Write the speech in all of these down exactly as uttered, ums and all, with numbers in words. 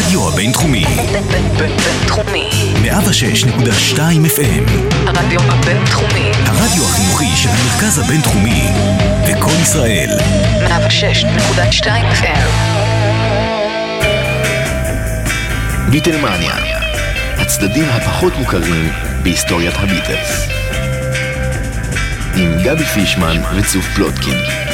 הרדיו הבינתחומי. בינתחומי. מאה ושש נקודה שתיים אף אם. הרדיו הבינתחומי. הרדיו החינוכי של המרכז הבינתחומי. וכל ישראל. מאה ושש נקודה שתיים אף אם. ביטלמניה. הצדדים הפחות מוכרים בהיסטוריית הביטלס. עם גבי פישמן וצוף פלוטקין.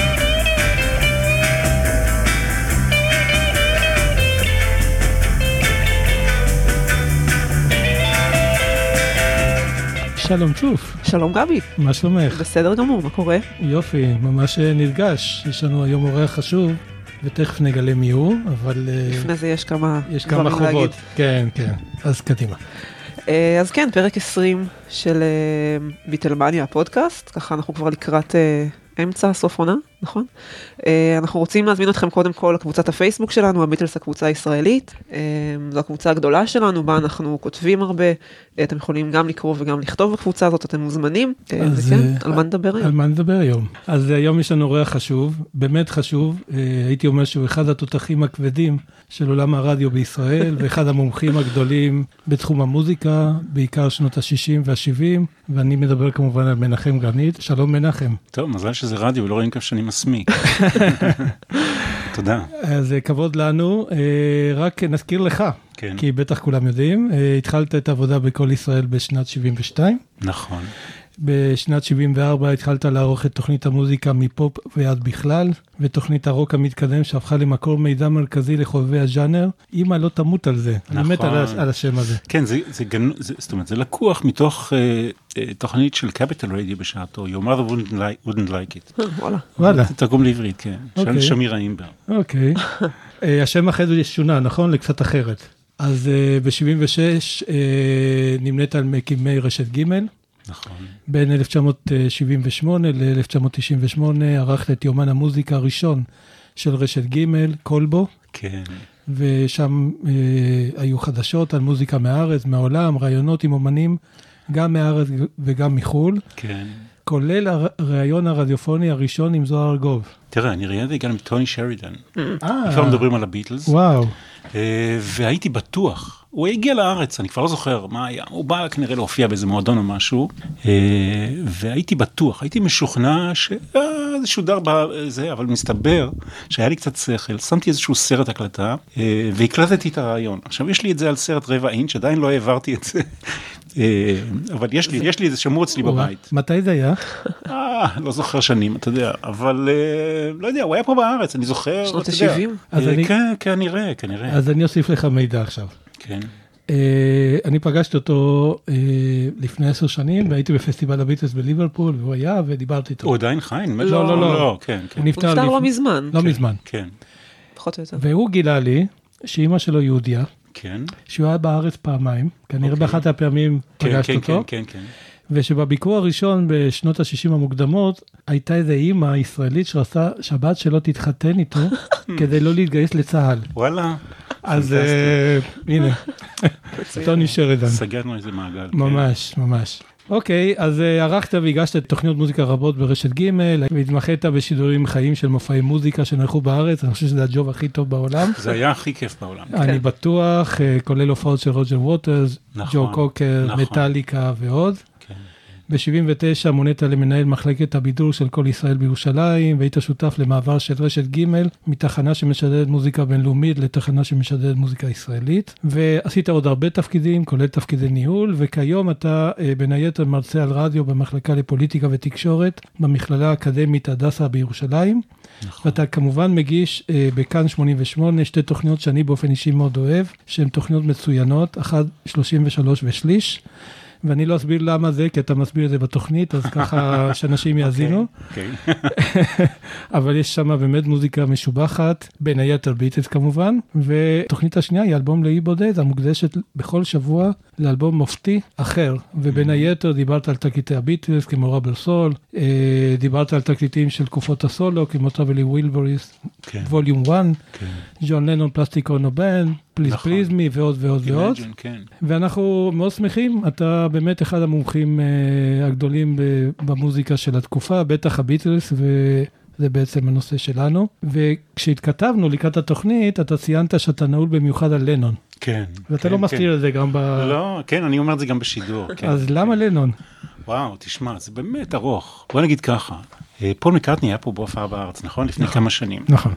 שלום צוף. שלום גבי. מה שלומך? בסדר גמור, מה קורה? יופי, ממש נרגש. יש לנו היום אורח חשוב, ותכף נגלה מי הוא, אבל... לפני זה יש כמה יש כמה חובות. כן, כן. אז קדימה. אז כן, פרק עשרים של ביטלמניה הפודקאסט, ככה אנחנו כבר לקראת אמצע, סוף עונה, נכון? אנחנו רוצים להזמין אתכם קודם כל לקבוצת הפייסבוק שלנו, הביטלס הקבוצה הישראלית. זו הקבוצה הגדולה שלנו, בה אנחנו כותבים הרבה. אתם יכולים גם לקרוא וגם לכתוב בקבוצה הזאת, אתם מוזמנים. וכן, על מה נדבר היום? על מה נדבר היום? אז היום יש לנו אורח חשוב, באמת חשוב. הייתי אומר שהוא אחד התותחים הכבדים של עולם הרדיו בישראל, ואחד המומחים הגדולים בתחום המוזיקה, בעיקר שנות ה-שישים וה-שבעים, ואני מדבר כמובן על מנחם גרנית. שלום מנחם. טוב, מזל שזה רדיו, ולא רואים כף שאני מסמיק. תודה. אז כבוד לנו, רק נזכיר לך, כן. כי בטח כולם יודעים, התחלת את העבודה בכל ישראל בשנת שבעים ושתיים. נכון. בשנת שבעים וארבע התחלת לערוך את תוכנית המוזיקה מפופ ועד בכלל, ותוכנית הרוק המתקדם שהפכה למקור מידע מרכזי לחובבי הז'אנר. אמא לא תמות על זה. נכון. אני מת על, על השם הזה. כן, זה, זה, גנו, זה, זאת אומרת, זה לקוח מתוך אה, אה, תוכנית של Capital Radio בשעתו, Your Mother wouldn't like, wouldn't like it. וואלה. וואלה. זה תרגום לעברית, כן. אוקיי. של שמירה אימבר. אוקיי. השם אחרי זה שונה, נכון? לקצת אחרת. אז ב-שבעים ושש נמנית על מקימי רשת ג'. נכון. בין אלף תשע מאות שבעים ושמונה ל-אלף תשע מאות תשעים ושמונה ערכת את יומן המוזיקה הראשון של רשת ג', קולבו. כן. ושם אה, היו חדשות על מוזיקה מהארץ, מהעולם, רעיונות עם אומנים, גם מהארץ וגם מחול. כן. כולל הרעיון הרדיופוני הראשון עם זוהר ארגוב. תראה, אני ראיינתי גם עם טוני שרידן. אה. כבר מדברים על הביטלס. וואו. והייתי בטוח, הוא הגיע לארץ, אני כבר לא זוכר מה היה, הוא בא כנראה להופיע באיזה מועדון או משהו, והייתי בטוח, הייתי משוכנע שזה שודר בזה, אבל מסתבר שהיה לי קצת שכל, שמתי איזשהו סרט הקלטה, והקלטתי את הרעיון. עכשיו, יש לי את זה על סרט רבע אינץ', עדיין לא העברתי את זה, אבל יש לי, יש לי איזה שמור אצלי בבית. מתי זה היה? אה, לא זוכר שנים, אתה יודע, אבל לא יודע, הוא היה פה בארץ, אני זוכר. שנות ה-שבעים? כן, כנראה, כנראה. אז אני אוסיף לך מידע עכשיו. כן. אני פגשתי אותו לפני עשר שנים, והייתי בפסטיבל הביטלס בליברפול, והוא היה, ודיברתי איתו. הוא עדיין חי? לא, לא, לא. כן, כן. הוא נפטר לא מזמן. לא מזמן. כן. פחות או יותר. והוא גילה לי שאמא שלו יהודיה, כן. שהוא היה בארץ פעמיים, כנראה באחת הפעמים פגשת אותו. כן, כן, כן. ושבביקור הראשון בשנות ה-שישים המוקדמות, הייתה איזו אימא ישראלית שרצה שבת שלא תתחתן איתו, כדי לא להתגייס לצהל. וואלה. אז הנה, טוני שרידן. סגרנו איזה מעגל. ממש, ממש. אוקיי, אז ערכת והגשת את תוכניות מוזיקה רבות ברשת ג' והתמחית בשידורים חיים של מופעי מוזיקה שנערכו בארץ. אני חושב שזה הג'וב הכי טוב בעולם. זה היה הכי כיף בעולם. אני בטוח, כולל הופעות של רוג'ר ווטרס, ג'ו קוקר, מטליקה ועוד. ב-שבעים ותשע מונית למנהל מחלקת הבידור של כל ישראל בירושלים, והיית שותף למעבר של רשת ג' מתחנה שמשדרת מוזיקה בינלאומית לתחנה שמשדרת מוזיקה ישראלית, ועשית עוד הרבה תפקידים, כולל תפקידי ניהול, וכיום אתה בין היתר מרצה על רדיו במחלקה לפוליטיקה ותקשורת, במכללה האקדמית הדסה בירושלים, נכון. ואתה כמובן מגיש בכאן שמונים ושמונה שתי תוכניות שאני באופן אישי מאוד אוהב, שהן תוכניות מצוינות, אחת שלושים ושלוש ושליש, ואני לא אסביר למה זה, כי אתה מסביר את זה בתוכנית, אז ככה שאנשים יאזינו. אבל יש שם באמת מוזיקה משובחת, בין היתר ביטלס כמובן, ותוכנית השנייה היא אלבום לאי בודד, המוקדשת בכל שבוע לאלבום מופתי אחר, ובין היתר דיברת על תקליטי הביטלס, כמו רבר סול, דיברת על תקליטים של תקופות הסולו, כמו טרבלי ווילבוריס, ווליום אחת, ג'ון לנון פלסטיק אונו בנד, פליז פליז מי ועוד ועוד ועוד. ואנחנו מאוד שמחים, אתה באמת אחד המומחים הגדולים במוזיקה של התקופה, בטח הביטלס, וזה בעצם הנושא שלנו. וכשהתכתבנו לקראת התוכנית, אתה ציינת שאתה נעול במיוחד על לנון. כן. ואתה לא מסתיר את זה גם ב... לא, כן, אני אומר את זה גם בשידור. אז למה לנון? וואו, תשמע, זה באמת ארוך. בוא נגיד ככה, פול מקרטני היה פה בהופעה בארץ, נכון? לפני כמה שנים. נכון.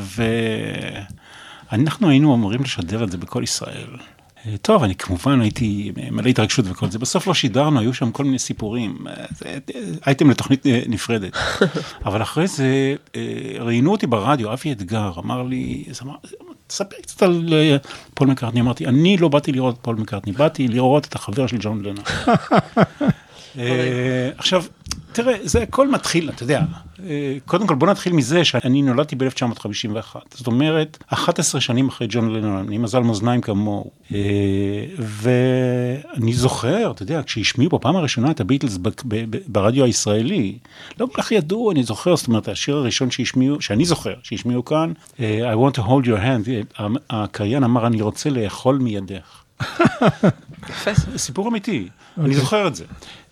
ואנחנו היינו אמורים לשדר את זה בכל ישראל. טוב, אני כמובן הייתי מלא התרגשות וכל זה. בסוף לא שידרנו, היו שם כל מיני סיפורים. הייתם לתוכנית נפרדת. אבל אחרי זה, ראיינו אותי ברדיו, אבי אתגר, אמר לי, תספר קצת על פול מקרטני. אמרתי, אני לא באתי לראות את פול מקרטני, באתי לראות את החבר של ג'ון לנון. עכשיו, תראה, זה הכל מתחיל, אתה יודע, קודם כל בוא נתחיל מזה שאני נולדתי ב-אלף תשע מאות חמישים ואחת, זאת אומרת, אחת עשרה שנים אחרי ג'ון לנון, אני מזל מאזניים כמוהו, ואני זוכר, אתה יודע, כשהשמיעו בפעם הראשונה את הביטלס ברדיו הישראלי, לא כל כך ידעו, אני זוכר, זאת אומרת, השיר הראשון שהשמיעו, שאני זוכר, שהשמיעו כאן, I want to hold your hand, הקריין אמר, אני רוצה לאכול מידך. סיפור אמיתי, אני זוכר את זה.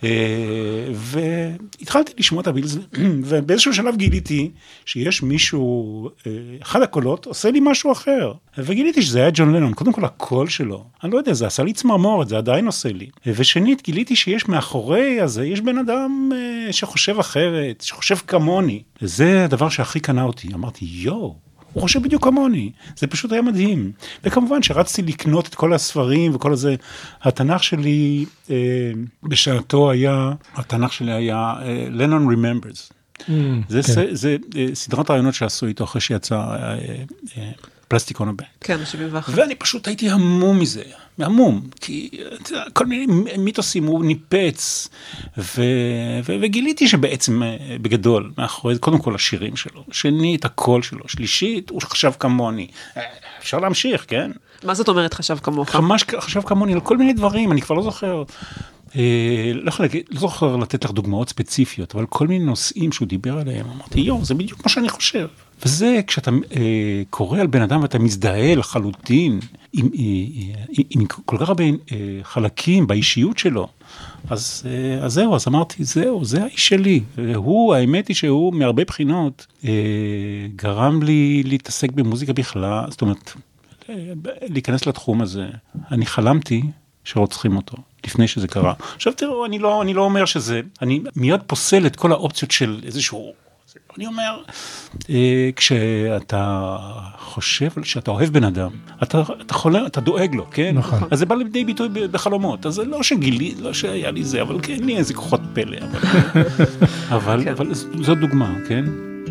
והתחלתי לשמוע את הביטלס, ובאיזשהו שלב גיליתי שיש מישהו, אחד הקולות עושה לי משהו אחר, וגיליתי שזה היה ג'ון לנון, קודם כל הקול שלו, אני לא יודע, זה עשה לי צמרמורת, זה עדיין עושה לי. ושנית, גיליתי שיש מאחורי הזה, יש בן אדם שחושב אחרת, שחושב כמוני. זה הדבר שהכי קנה אותי, אמרתי, יו, הוא חושב בדיוק כמוני, זה פשוט היה מדהים. וכמובן שרצתי לקנות את כל הספרים וכל הזה, התנ"ך שלי אה, בשעתו היה, התנ"ך שלי היה אה, Lennon Remembers. Mm, זה, כן. זה, זה אה, סדרת רעיונות שעשו איתו אחרי שיצא אה, אה, פלסטיק און הבנק. כן, שבעים ואחת. ואני פשוט הייתי המום מזה, המום, כי כל מיני מיתוסים הוא ניפץ, ו, ו, וגיליתי שבעצם בגדול, מאחורי, קודם כל השירים שלו, שנית, הקול שלו, שלישית, הוא חשב כמוני. אפשר להמשיך, כן? מה זאת אומרת חשב כמוך? ממש חשב כמוני על כל מיני דברים, אני כבר לא זוכר. לא זוכר לתת לך דוגמאות ספציפיות, אבל כל מיני נושאים שהוא דיבר עליהם, אמרתי, יו, זה בדיוק מה שאני חושב. וזה כשאתה קורא על בן אדם ואתה מזדהה לחלוטין עם, עם כל כך הרבה חלקים באישיות שלו, אז, אז זהו, אז אמרתי, זהו, זה האיש שלי. והוא, האמת היא שהוא מהרבה בחינות גרם לי להתעסק במוזיקה בכלל, זאת אומרת, להיכנס לתחום הזה. אני חלמתי שרוצחים אותו. לפני שזה קרה. עכשיו תראו, אני לא, אני לא אומר שזה, אני מיד פוסל את כל האופציות של איזשהו, אני אומר, כשאתה חושב שאתה אוהב בן אדם, אתה, אתה חולם, אתה דואג לו, כן? נכון. אז זה בא לידי ביטוי בחלומות, אז זה לא שגילי, לא שהיה לי זה, אבל כן, לי איזה כוחות פלא, אבל, אבל, כן. אבל זו דוגמה, כן?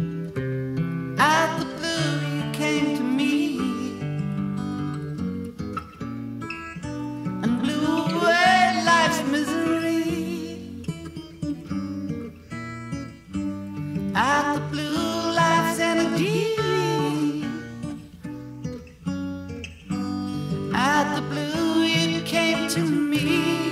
At the blue life's energy, at the blue you came to me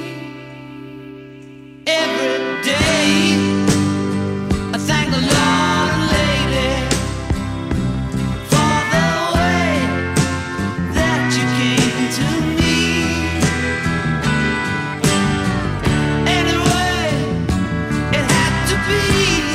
every day. I thank the Lord, lady, for the way that you came to me. Anyway, it had to be.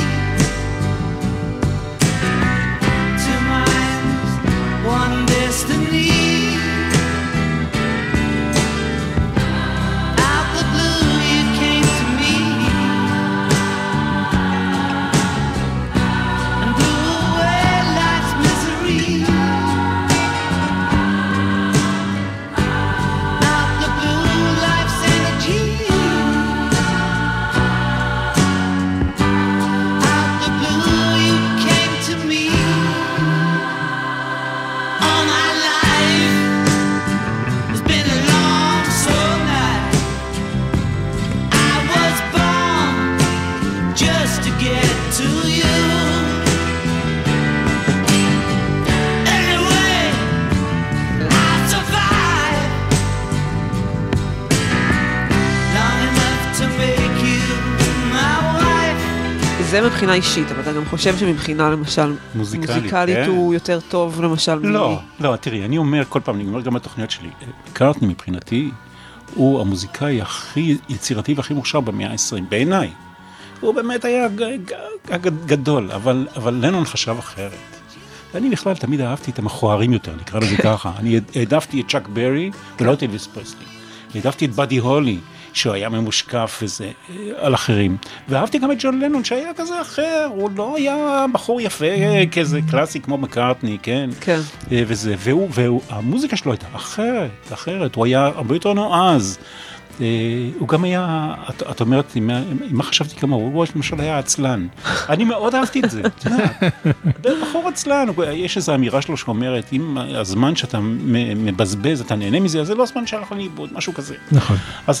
זה מבחינה אישית, אבל אתה גם חושב שמבחינה למשל מוזיקלית, מוזיקלית כן? הוא יותר טוב למשל לא, מ... לא, תראי, אני אומר כל פעם, אני אומר גם בתוכניות שלי, קרטני מבחינתי הוא המוזיקאי הכי יצירתי והכי מוכשר במאה ה-עשרים, בעיניי. הוא באמת היה גדול, אבל, אבל לנון חשב אחרת. אני בכלל תמיד אהבתי את המכוערים יותר, נקרא לזה ככה. אני העדפתי את צ'אק ברי ולא את אלוויס פרסלי. העדפתי את באדי הולי, שהוא היה ממושקף וזה, על אחרים. ואהבתי גם את ג'ון לנון, שהיה כזה אחר, הוא לא היה בחור יפה, כזה קלאסי כמו מקארטני, כן? כן. וזה, והוא, והוא, המוזיקה שלו הייתה אחרת, אחרת, הוא היה הרבה יותר נועז. הוא גם היה, את, את אומרת, מה חשבתי כמה, הוא למשל היה עצלן. אני מאוד אהבתי את זה, את יודעת. בחור עצלן, יש איזו אמירה שלו שאומרת, אם הזמן שאתה מבזבז, אתה נהנה מזה, אז זה לא הזמן שהלך לאיבוד, משהו כזה. נכון. אז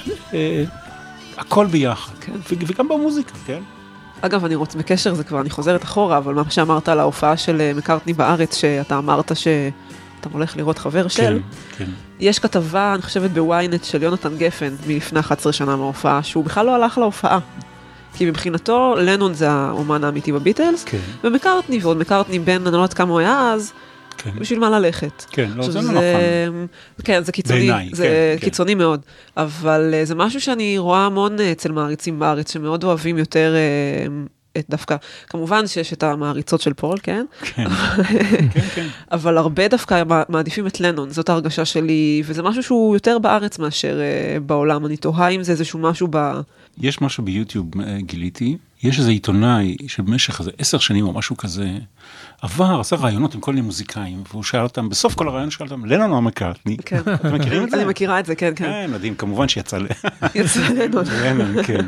הכל ביחד, וגם במוזיקה, כן? אגב, אני רוצה, בקשר זה כבר, אני חוזרת אחורה, אבל מה שאמרת על ההופעה של מקארטני בארץ, שאתה אמרת ש... אתה הולך לראות חבר של, כן. יש כתבה, אני חושבת בוויינט של יונתן גפן, מלפני אחת עשרה שנה מההופעה, שהוא בכלל לא הלך להופעה. כי מבחינתו, לנון זה האומן האמיתי בביטלס, כן. ומקארטני, ועוד מקארטני בין, אני לא יודעת כמה הוא היה אז, כן. בשביל מה ללכת. כן, לא, זה לא נכון. כן, זה קיצוני, בעיניי, זה כן, קיצוני כן. מאוד. אבל זה משהו שאני רואה המון אצל מעריצים בארץ, שמאוד אוהבים יותר... את דווקא, כמובן שיש את המעריצות של פול, כן? כן, כן, כן. אבל הרבה דווקא מעדיפים את לנון, זאת ההרגשה שלי, וזה משהו שהוא יותר בארץ מאשר בעולם, אני תוהה אם זה איזשהו משהו ב... יש משהו ביוטיוב גיליתי, יש איזה עיתונאי שבמשך איזה עשר שנים או משהו כזה, עבר, עשה רעיונות עם כל מיני מוזיקאים, והוא שאל אותם, בסוף כל הרעיון שאל אותם, לנון או מקארטני? כן. אתם מכירים את זה? אני מכירה את זה, כן, כן. כן, מדהים, כמובן שיצא ל... יצא לנון. לנון, כן.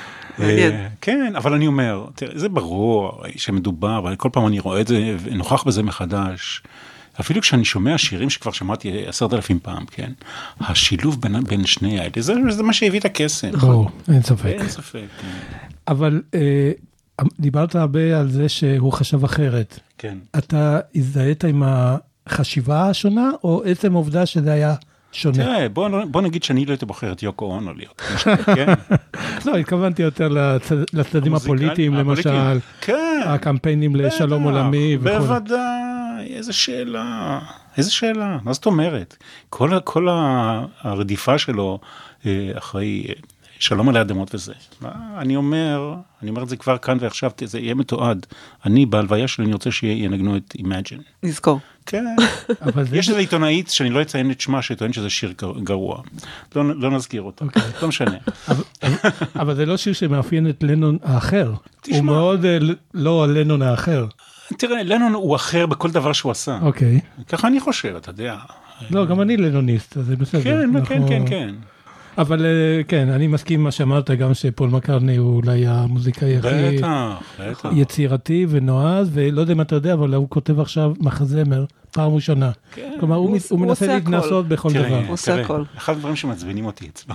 כן, אבל אני אומר, זה ברור שמדובר, אבל כל פעם אני רואה את זה ונוכח בזה מחדש. אפילו כשאני שומע שירים שכבר שמעתי עשרת אלפים פעם, כן? השילוב בין, בין שני האלה, זה, זה מה שהביא את הכסף. ברור, אין ספק. אין ספק, כן. אבל אה, דיברת הרבה על זה שהוא חשב אחרת. כן. אתה הזדהית עם החשיבה השונה, או עצם עובדה שזה היה שונה? תראה, בוא, בוא נגיד שאני לא הייתי בוחר את יוקו אונו להיות. כן? לא, התכוונתי יותר לצדדים הפוליטיים, למשל, כן. הקמפיינים לשלום עולמי וכו'. בוודאי, איזה שאלה, איזה שאלה, מה זאת אומרת? כל, כל הרדיפה שלו אחרי שלום עלי אדמות וזה. אני אומר, אני אומר את זה כבר כאן ועכשיו, זה יהיה מתועד. אני בהלוויה שלי, אני רוצה שינגנו את Imagine. נזכור. כן. יש איזו עיתונאית שאני לא אציין את שמה, שטוען שזה שיר גרוע. לא נזכיר אותה. לא משנה. אבל זה לא שיר שמאפיין את לנון האחר. הוא מאוד לא הלנון האחר. תראה, לנון הוא אחר בכל דבר שהוא עשה. אוקיי. ככה אני חושב, אתה יודע. לא, גם אני לנוניסט, אז זה בסדר. כן, כן, כן, כן. אבל כן, אני מסכים מה שאמרת, גם שפול מקארטני הוא אולי המוזיקאי הכי יצירתי ונועז, ולא יודע אם אתה יודע, אבל הוא כותב עכשיו מחזמר פעם ראשונה. כלומר, הוא מנסה להתנסות בכל דבר. הוא עושה הכל. אחד הדברים שמעצבנים אותי אצלו.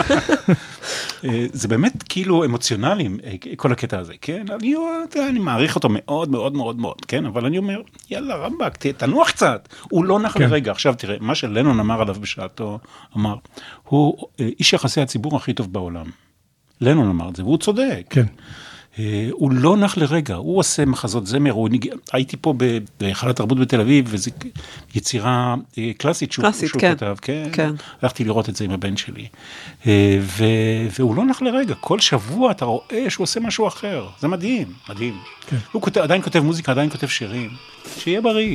זה באמת כאילו אמוציונליים, כל הקטע הזה, כן? אני מעריך אותו מאוד מאוד מאוד מאוד, כן? אבל אני אומר, יאללה רמבק, תנוח קצת. הוא לא נח לרגע. עכשיו תראה, מה שלנון אמר עליו בשעתו, אמר, הוא איש יחסי הציבור הכי טוב בעולם. לנון אמר את זה, והוא צודק. כן. הוא לא נח לרגע, הוא עושה מחזות זמר, הייתי פה בהיכל התרבות בתל אביב, וזו יצירה קלאסית שהוא כתב, כן, הלכתי לראות את זה עם הבן שלי, והוא לא נח לרגע, כל שבוע אתה רואה שהוא עושה משהו אחר, זה מדהים, מדהים. הוא עדיין כותב מוזיקה, עדיין כותב שירים, שיהיה בריא.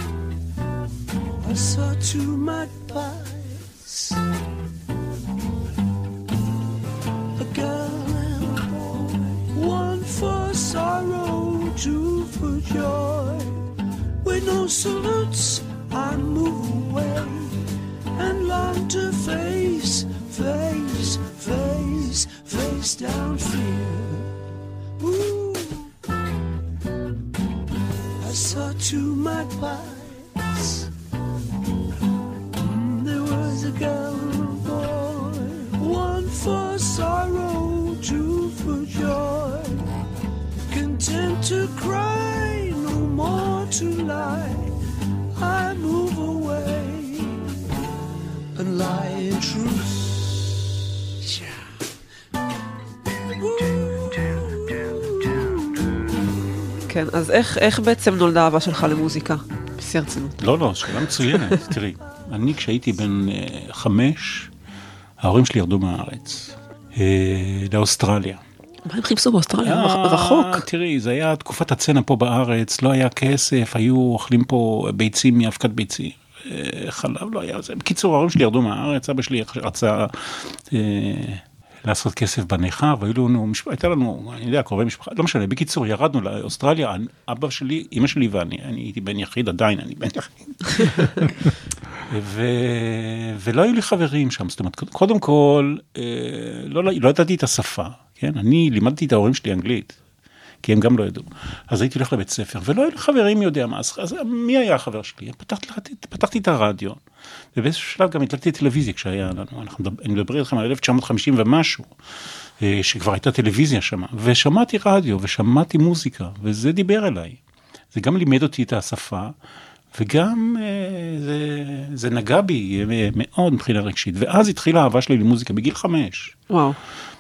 For sorrow, two for joy. With no salutes, I move away and long to face, face, face, face down fear. Ooh. I saw two magpies. Mm, there was a girl and a boy. One for sorrow, two for joy. Content to cry, no more to lie. I move away and lie in truth. כן, אז איך, איך בעצם נולדה האהבה שלך למוזיקה? בשיא הרצינות. לא, לא, שאלה מצוינת. תראי, אני כשהייתי בן חמש, ההורים שלי ירדו מהארץ, לאוסטרליה. מה הם חיפשו באוסטרליה? רחוק. תראי, זה היה תקופת הצנע פה בארץ, לא היה כסף, היו אוכלים פה ביצים מאבקת ביצים. חלב לא היה. בקיצור, ההורים שלי ירדו מהארץ, אבא שלי רצה לעשות כסף בניחה, והיו לנו, הייתה לנו, אני יודע, קרובי משפחה, לא משנה, בקיצור, ירדנו לאוסטרליה, אבא שלי, אמא שלי ואני, אני הייתי בן יחיד עדיין, אני בן יחיד. ולא היו לי חברים שם, זאת אומרת, קודם כל, לא ידעתי את השפה, כן? אני לימדתי את ההורים שלי אנגלית, כי הם גם לא ידעו. אז הייתי הולך לבית ספר, ולא היו לי חברים מי יודע מה, אז מי היה החבר שלי? פתחתי את הרדיו, ובאיזשהו שלב גם התלקתי טלוויזיה כשהיה לנו, אני מדבר איתכם על אלף תשע מאות חמישים ומשהו, שכבר הייתה טלוויזיה שם, ושמעתי רדיו, ושמעתי מוזיקה, וזה דיבר אליי. זה גם לימד אותי את השפה, וגם זה, זה נגע בי מאוד מבחינה רגשית, ואז התחילה האהבה שלי למוזיקה בגיל חמש. וואו.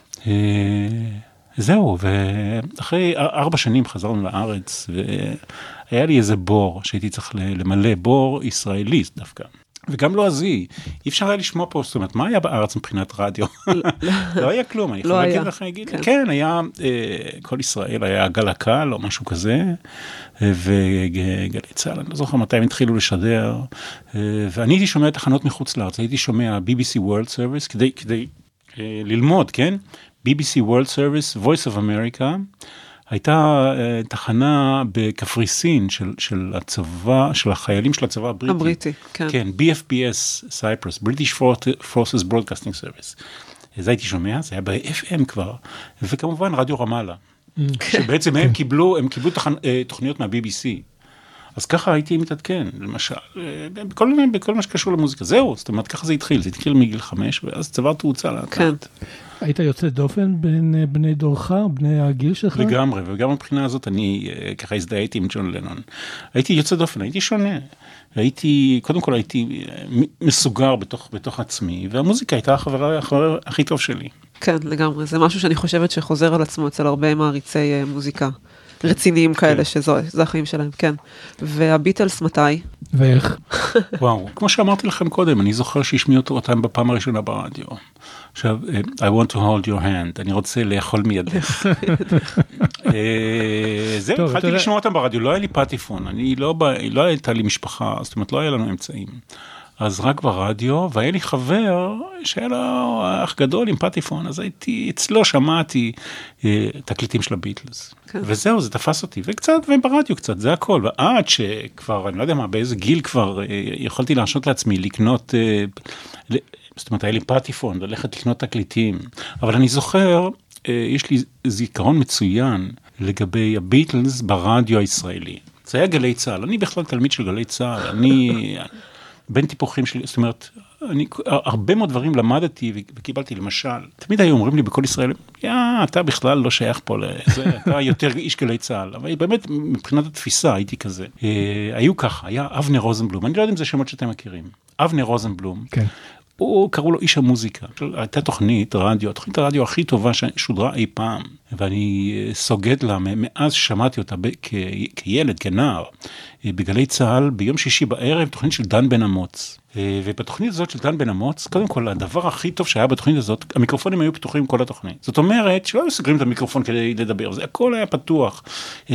זהו, ואחרי ארבע שנים חזרנו לארץ, והיה לי איזה בור שהייתי צריך למלא, בור ישראלי דווקא. וגם לא עזי, אי אפשר היה לשמוע פה, זאת אומרת, מה היה בארץ מבחינת רדיו? לא היה כלום, אני יכול להגיד לך, כן, היה, כל ישראל היה גל הקל או משהו כזה, וגלי צהל, אני לא זוכר מתי הם התחילו לשדר, ואני הייתי שומע תחנות מחוץ לארץ, הייתי שומע בי בי סי World Service, כדי ללמוד, כן? בי בי סי World Service, Voice of America, הייתה uh, תחנה בקפריסין של, של הצבא, של החיילים של הצבא הבריטי. הבריטי, כן. כן, בי אף פי אס, Cyprus, British Forces Broadcasting Service. זה הייתי שומע, זה היה ב-אף אם כבר, וכמובן רדיו רמאללה, שבעצם הם קיבלו, הם קיבלו תחנ... תוכניות מה-בי בי סי. אז ככה הייתי מתעדכן, למשל, בכל, בכל מה שקשור למוזיקה. זהו, זאת אומרת, ככה זה התחיל, זה התחיל מגיל חמש, ואז צבר תאוצה לאט. כן. היית יוצא דופן בין בני דורך, בני הגיל שלך? לגמרי, וגם מבחינה הזאת אני ככה הזדהיתי עם ג'ון לנון. הייתי יוצא דופן, הייתי שונה. הייתי, קודם כל הייתי מסוגר בתוך, בתוך עצמי, והמוזיקה הייתה החברה, החברה הכי טוב שלי. כן, לגמרי. זה משהו שאני חושבת שחוזר על עצמו אצל הרבה מעריצי מוזיקה. רציניים כאלה, שזה החיים שלהם, כן. והביטלס מתי? ואיך? וואו, כמו שאמרתי לכם קודם, אני זוכר שהשמיעו אותם בפעם הראשונה ברדיו. עכשיו, I want to hold your hand, אני רוצה לאכול מידך. זהו, התחלתי לשמוע אותם ברדיו, לא היה לי פטיפון, אני לא הייתה לי משפחה, זאת אומרת, לא היה לנו אמצעים. אז רק ברדיו, והיה לי חבר שהיה לו אח גדול עם פטיפון, אז הייתי, אצלו שמעתי אה, תקליטים של הביטלס. כן. וזהו, זה תפס אותי, וקצת, וברדיו קצת, זה הכל. ועד שכבר, אני לא יודע מה, באיזה גיל כבר אה, יכולתי להרשות לעצמי לקנות, אה, ל... זאת אומרת, היה לי פטיפון, ללכת לקנות תקליטים. אבל אני זוכר, אה, יש לי זיכרון מצוין לגבי הביטלס ברדיו הישראלי. זה היה גלי צהל, אני בכלל תלמיד של גלי צהל, אני... בין טיפוחים שלי, זאת אומרת, אני, הרבה מאוד דברים למדתי וקיבלתי, למשל, תמיד היו אומרים לי בכל ישראל, יא, אתה בכלל לא שייך פה לזה, אתה יותר איש גלי צהל, אבל באמת, מבחינת התפיסה, הייתי כזה. אה, היו ככה, היה אבנר רוזנבלום, אני לא יודע אם זה שמות שאתם מכירים, אבנר רוזנבלום, כן. הוא קראו לו איש המוזיקה, הייתה תוכנית רדיו, התוכנית הרדיו הכי טובה ששודרה אי פעם, ואני סוגד לה, מאז שמעתי אותה כ- כילד, כנער, בגלי צהל, ביום שישי בערב, תוכנית של דן בן אמוץ. ובתוכנית הזאת של דן בן אמוץ, קודם כל, הדבר הכי טוב שהיה בתוכנית הזאת, המיקרופונים היו פתוחים כל התוכנית. זאת אומרת, שלא היו סוגרים את המיקרופון כדי לדבר, זה הכל היה פתוח.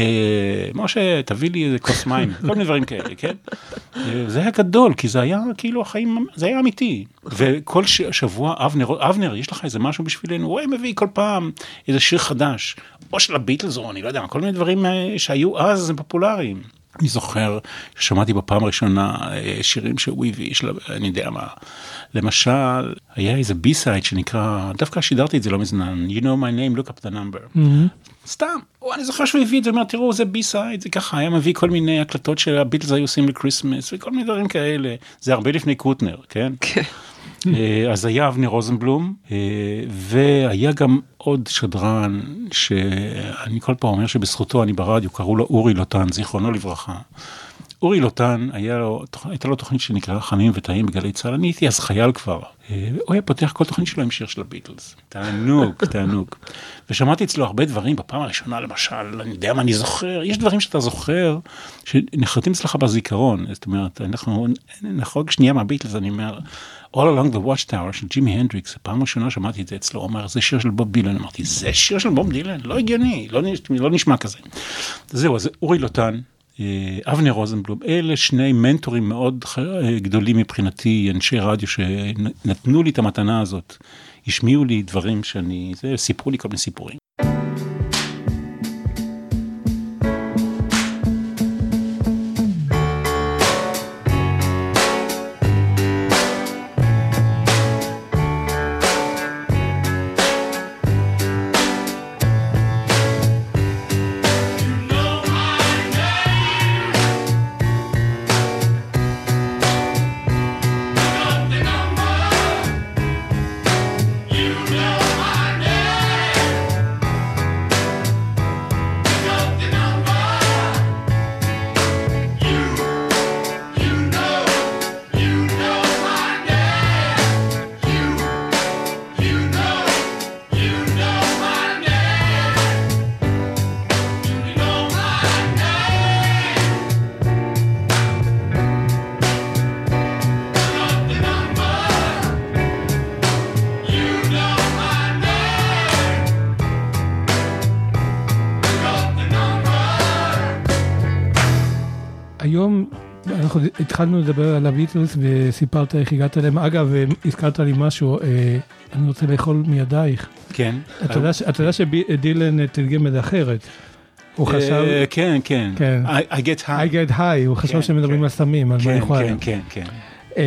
משה, תביא לי איזה כוס מים, כל מיני דברים כאלה, כן? זה היה גדול, כי זה היה כאילו החיים, זה היה אמיתי. וכל שבוע, אבנר, אבנר, יש לך איזה משהו בשבילנו? הוא היה מביא כל פעם איזה שיר חדש, או של הביטלס, או אני לא יודע, כל מיני דברים שהיו אז פופולריים. אני זוכר ששמעתי בפעם הראשונה שירים שהוא הביא, אני יודע מה, למשל, היה איזה בי-סייד שנקרא, דווקא שידרתי את זה לא מזמן, You know my name, look up the number. סתם, אני זוכר שהוא הביא את זה, אומר, תראו, זה בי-סייד, זה ככה, היה מביא כל מיני הקלטות של הביטלס היו עושים לקריסמס, וכל מיני דברים כאלה, זה הרבה לפני קוטנר, כן? כן. אז היה אבנר רוזנבלום, והיה גם עוד שדרן, שאני כל פעם אומר שבזכותו אני ברדיו, קראו לו אורי לוטן, זיכרונו לברכה. אורי לוטן, הייתה לו תוכנית שנקרא חמים וטעים בגלי צהל, אני הייתי אז חייל כבר, הוא היה פותח כל תוכנית שלו עם שיר של הביטלס, תענוג, תענוג, ושמעתי אצלו הרבה דברים, בפעם הראשונה למשל, אני יודע מה אני זוכר, יש דברים שאתה זוכר, שנחרטים אצלך בזיכרון, זאת אומרת, אנחנו נחרוג שנייה מהביטלס, אני אומר, All Along the Watchtower של ג'ימי הנדריקס, הפעם הראשונה שמעתי את זה אצלו, הוא אומר, זה שיר של בוב דילן, אמרתי, זה שיר של בוב דילן? לא הגיוני, לא, לא נשמע כזה. זהו, אז אורי לוטן, אבנר רוזנבלום, אלה שני מנטורים מאוד גדולים מבחינתי, אנשי רדיו שנתנו לי את המתנה הזאת, השמיעו לי דברים שאני, זה, סיפרו לי כל מיני סיפורים. היום אנחנו התחלנו לדבר על הביטלס וסיפרת איך הגעת אליהם. אגב, הזכרת לי משהו, אני רוצה לאכול מידייך. כן. אתה יודע שדילן תרגם את זה אחרת. הוא חשב... כן, כן. I get high. I get high, הוא חשב שמדברים על סמים, על מריחואנה. כן, כן, כן.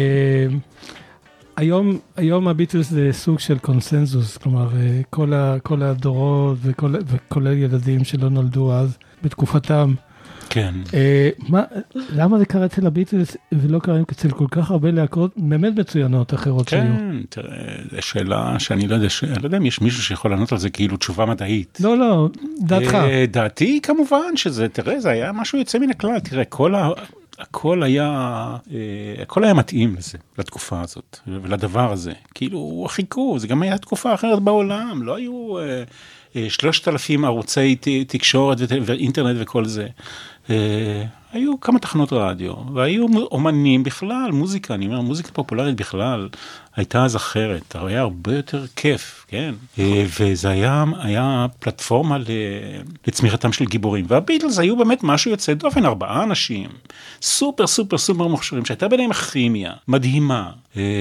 היום, היום הביטלס זה סוג של קונסנזוס, כלומר, כל, ה, כל הדורות וכל, וכל הילדים שלא נולדו אז בתקופתם. כן. מה, למה זה קרה אצל הביטלס ולא קרה אצל כל כך הרבה להקות באמת מצוינות אחרות שהיו? כן, תראה, זו שאלה שאני לא יודע, אני לא יודע אם יש מישהו שיכול לענות על זה כאילו תשובה מדעית. לא, לא, דעתך. דעתי כמובן שזה, תראה, זה היה משהו יוצא מן הכלל, תראה, כל ה... הכל היה, הכל היה מתאים לזה, לתקופה הזאת, ולדבר הזה. כאילו, חיכו, זה גם היה תקופה אחרת בעולם, לא היו שלושת אלפים ערוצי תקשורת ואינטרנט וכל זה. היו כמה תחנות רדיו, והיו אומנים בכלל, מוזיקה, אני אומר, מוזיקה פופולרית בכלל, הייתה אז אחרת, היה הרבה יותר כיף, כן? וזה היה, היה פלטפורמה לצמיחתם של גיבורים, והביטלס היו באמת משהו יוצא דופן, ארבעה אנשים, סופר סופר סופר מוכשרים, שהייתה ביניהם כימיה, מדהימה,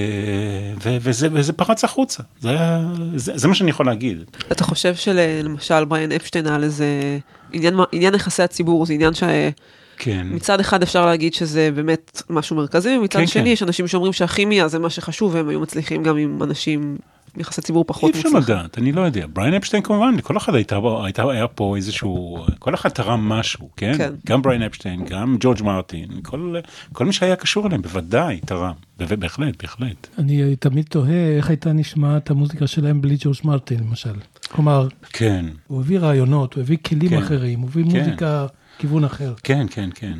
וזה, וזה פרץ החוצה, זה, היה, זה, זה מה שאני יכול להגיד. אתה חושב שלמשל בריאן אפשטיין על איזה עניין, עניין יחסי הציבור, זה עניין ש... כן. מצד אחד אפשר להגיד שזה באמת משהו מרכזי, ומצד כן, שני כן. יש אנשים שאומרים שהכימיה זה מה שחשוב, והם היו מצליחים גם עם אנשים יחסי ציבור פחות מוצלח. אי אפשר לדעת, אני לא יודע. בריאן אפשטיין כמובן, לכל אחד הייתה, הייתה, היה פה איזשהו, כל אחד תרם משהו, כן? כן. גם בריאן אפשטיין, גם ג'ורג' מרטין, כל, כל מי שהיה קשור אליהם, בוודאי תרם. בהחלט, בהחלט. אני תמיד תוהה איך הייתה נשמעת המוזיקה שלהם בלי ג'ורג' מרטין, למשל. כלומר, כן. הוא הביא רעיונות, הוא הביא כלים כן. אחרים, הוא הביא כן. מוזיקה כיוון אחר. כן, כן, כן.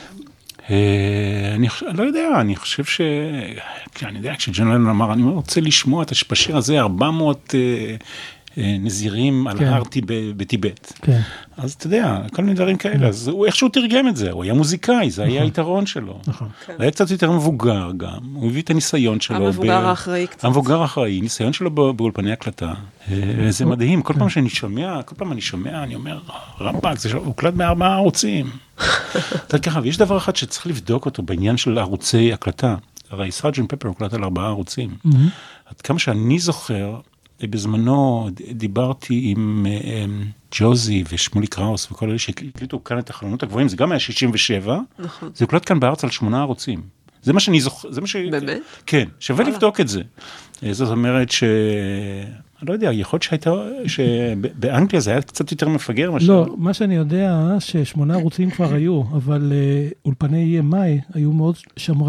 אני לא יודע, אני חושב ש... אני יודע, כשג'ון לנון אמר, אני רוצה לשמוע את השיר הזה, ארבע מאות נזירים על הארטי בטיבט. כן. אז אתה יודע, כל מיני דברים כאלה, אז הוא איכשהו תרגם את זה, הוא היה מוזיקאי, זה היה היתרון שלו. נכון. הוא היה קצת יותר מבוגר גם, הוא הביא את הניסיון שלו. המבוגר האחראי קצת. המבוגר האחראי, ניסיון שלו באולפני הקלטה. זה מדהים, כל פעם שאני שומע, כל פעם אני שומע, אני אומר, רמב"ק, זה הוקלט בארבעה ערוצים. אתה ככה, ויש דבר אחד שצריך לבדוק אותו בעניין של ערוצי הקלטה. הרי סארג'נט פפר הוקלט על ארבעה ערוצים. עד כמה שאני זוכר, בזמנו דיברתי עם ג'וזי ושמולי קראוס וכל אלה שהקליטו כאן את החלונות הגבוהים, זה גם היה שישים ושבע, נכון. זה הוקלט כאן בארץ על שמונה ערוצים. זה מה שאני זוכר, זה מה ש... באמת? כן, שווה לבדוק את זה. זאת אומרת ש... אני לא יודע, יכול להיות שהייתה, שבאנגליה זה היה קצת יותר מפגר. לא, מה שאני יודע, ששמונה ערוצים כבר היו, אבל אולפני אי אם איי היו מאוד שמרנים.